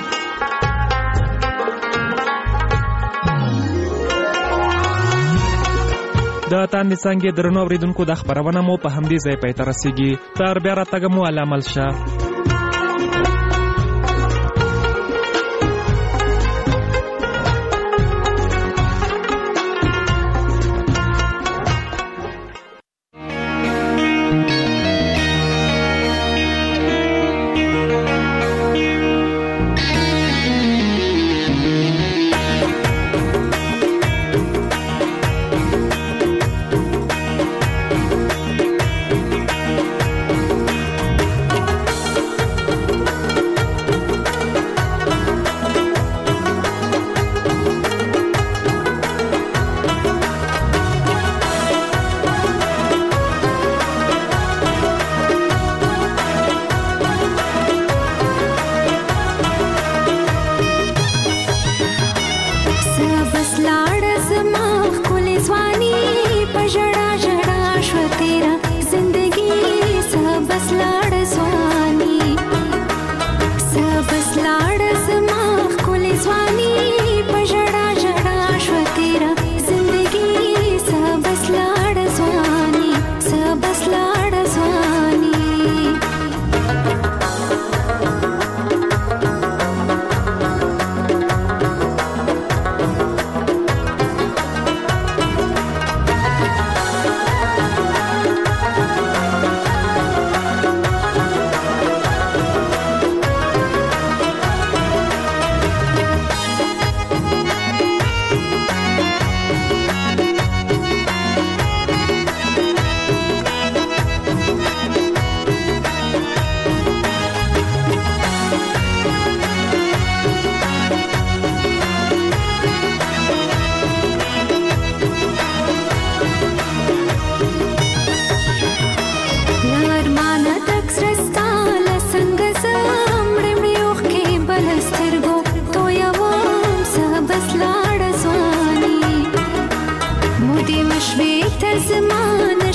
د تاندې څانګې درنو اورېدونکو دا خپرونه مو په همدې ځای پای ته رسېږي تر بیا راتګه مو الله مل شه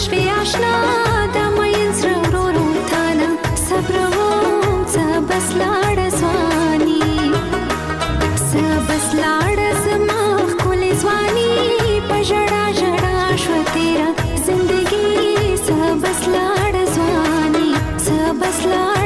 شوي آشنا د مین زړه ورو تانا صبر وم څه بس لاړه ځواني څه بس لاړه زما ښکلې ځواني په ژړا ژړا شوه تېره زندګي څه بس لاړه ځواني څه بس لاړه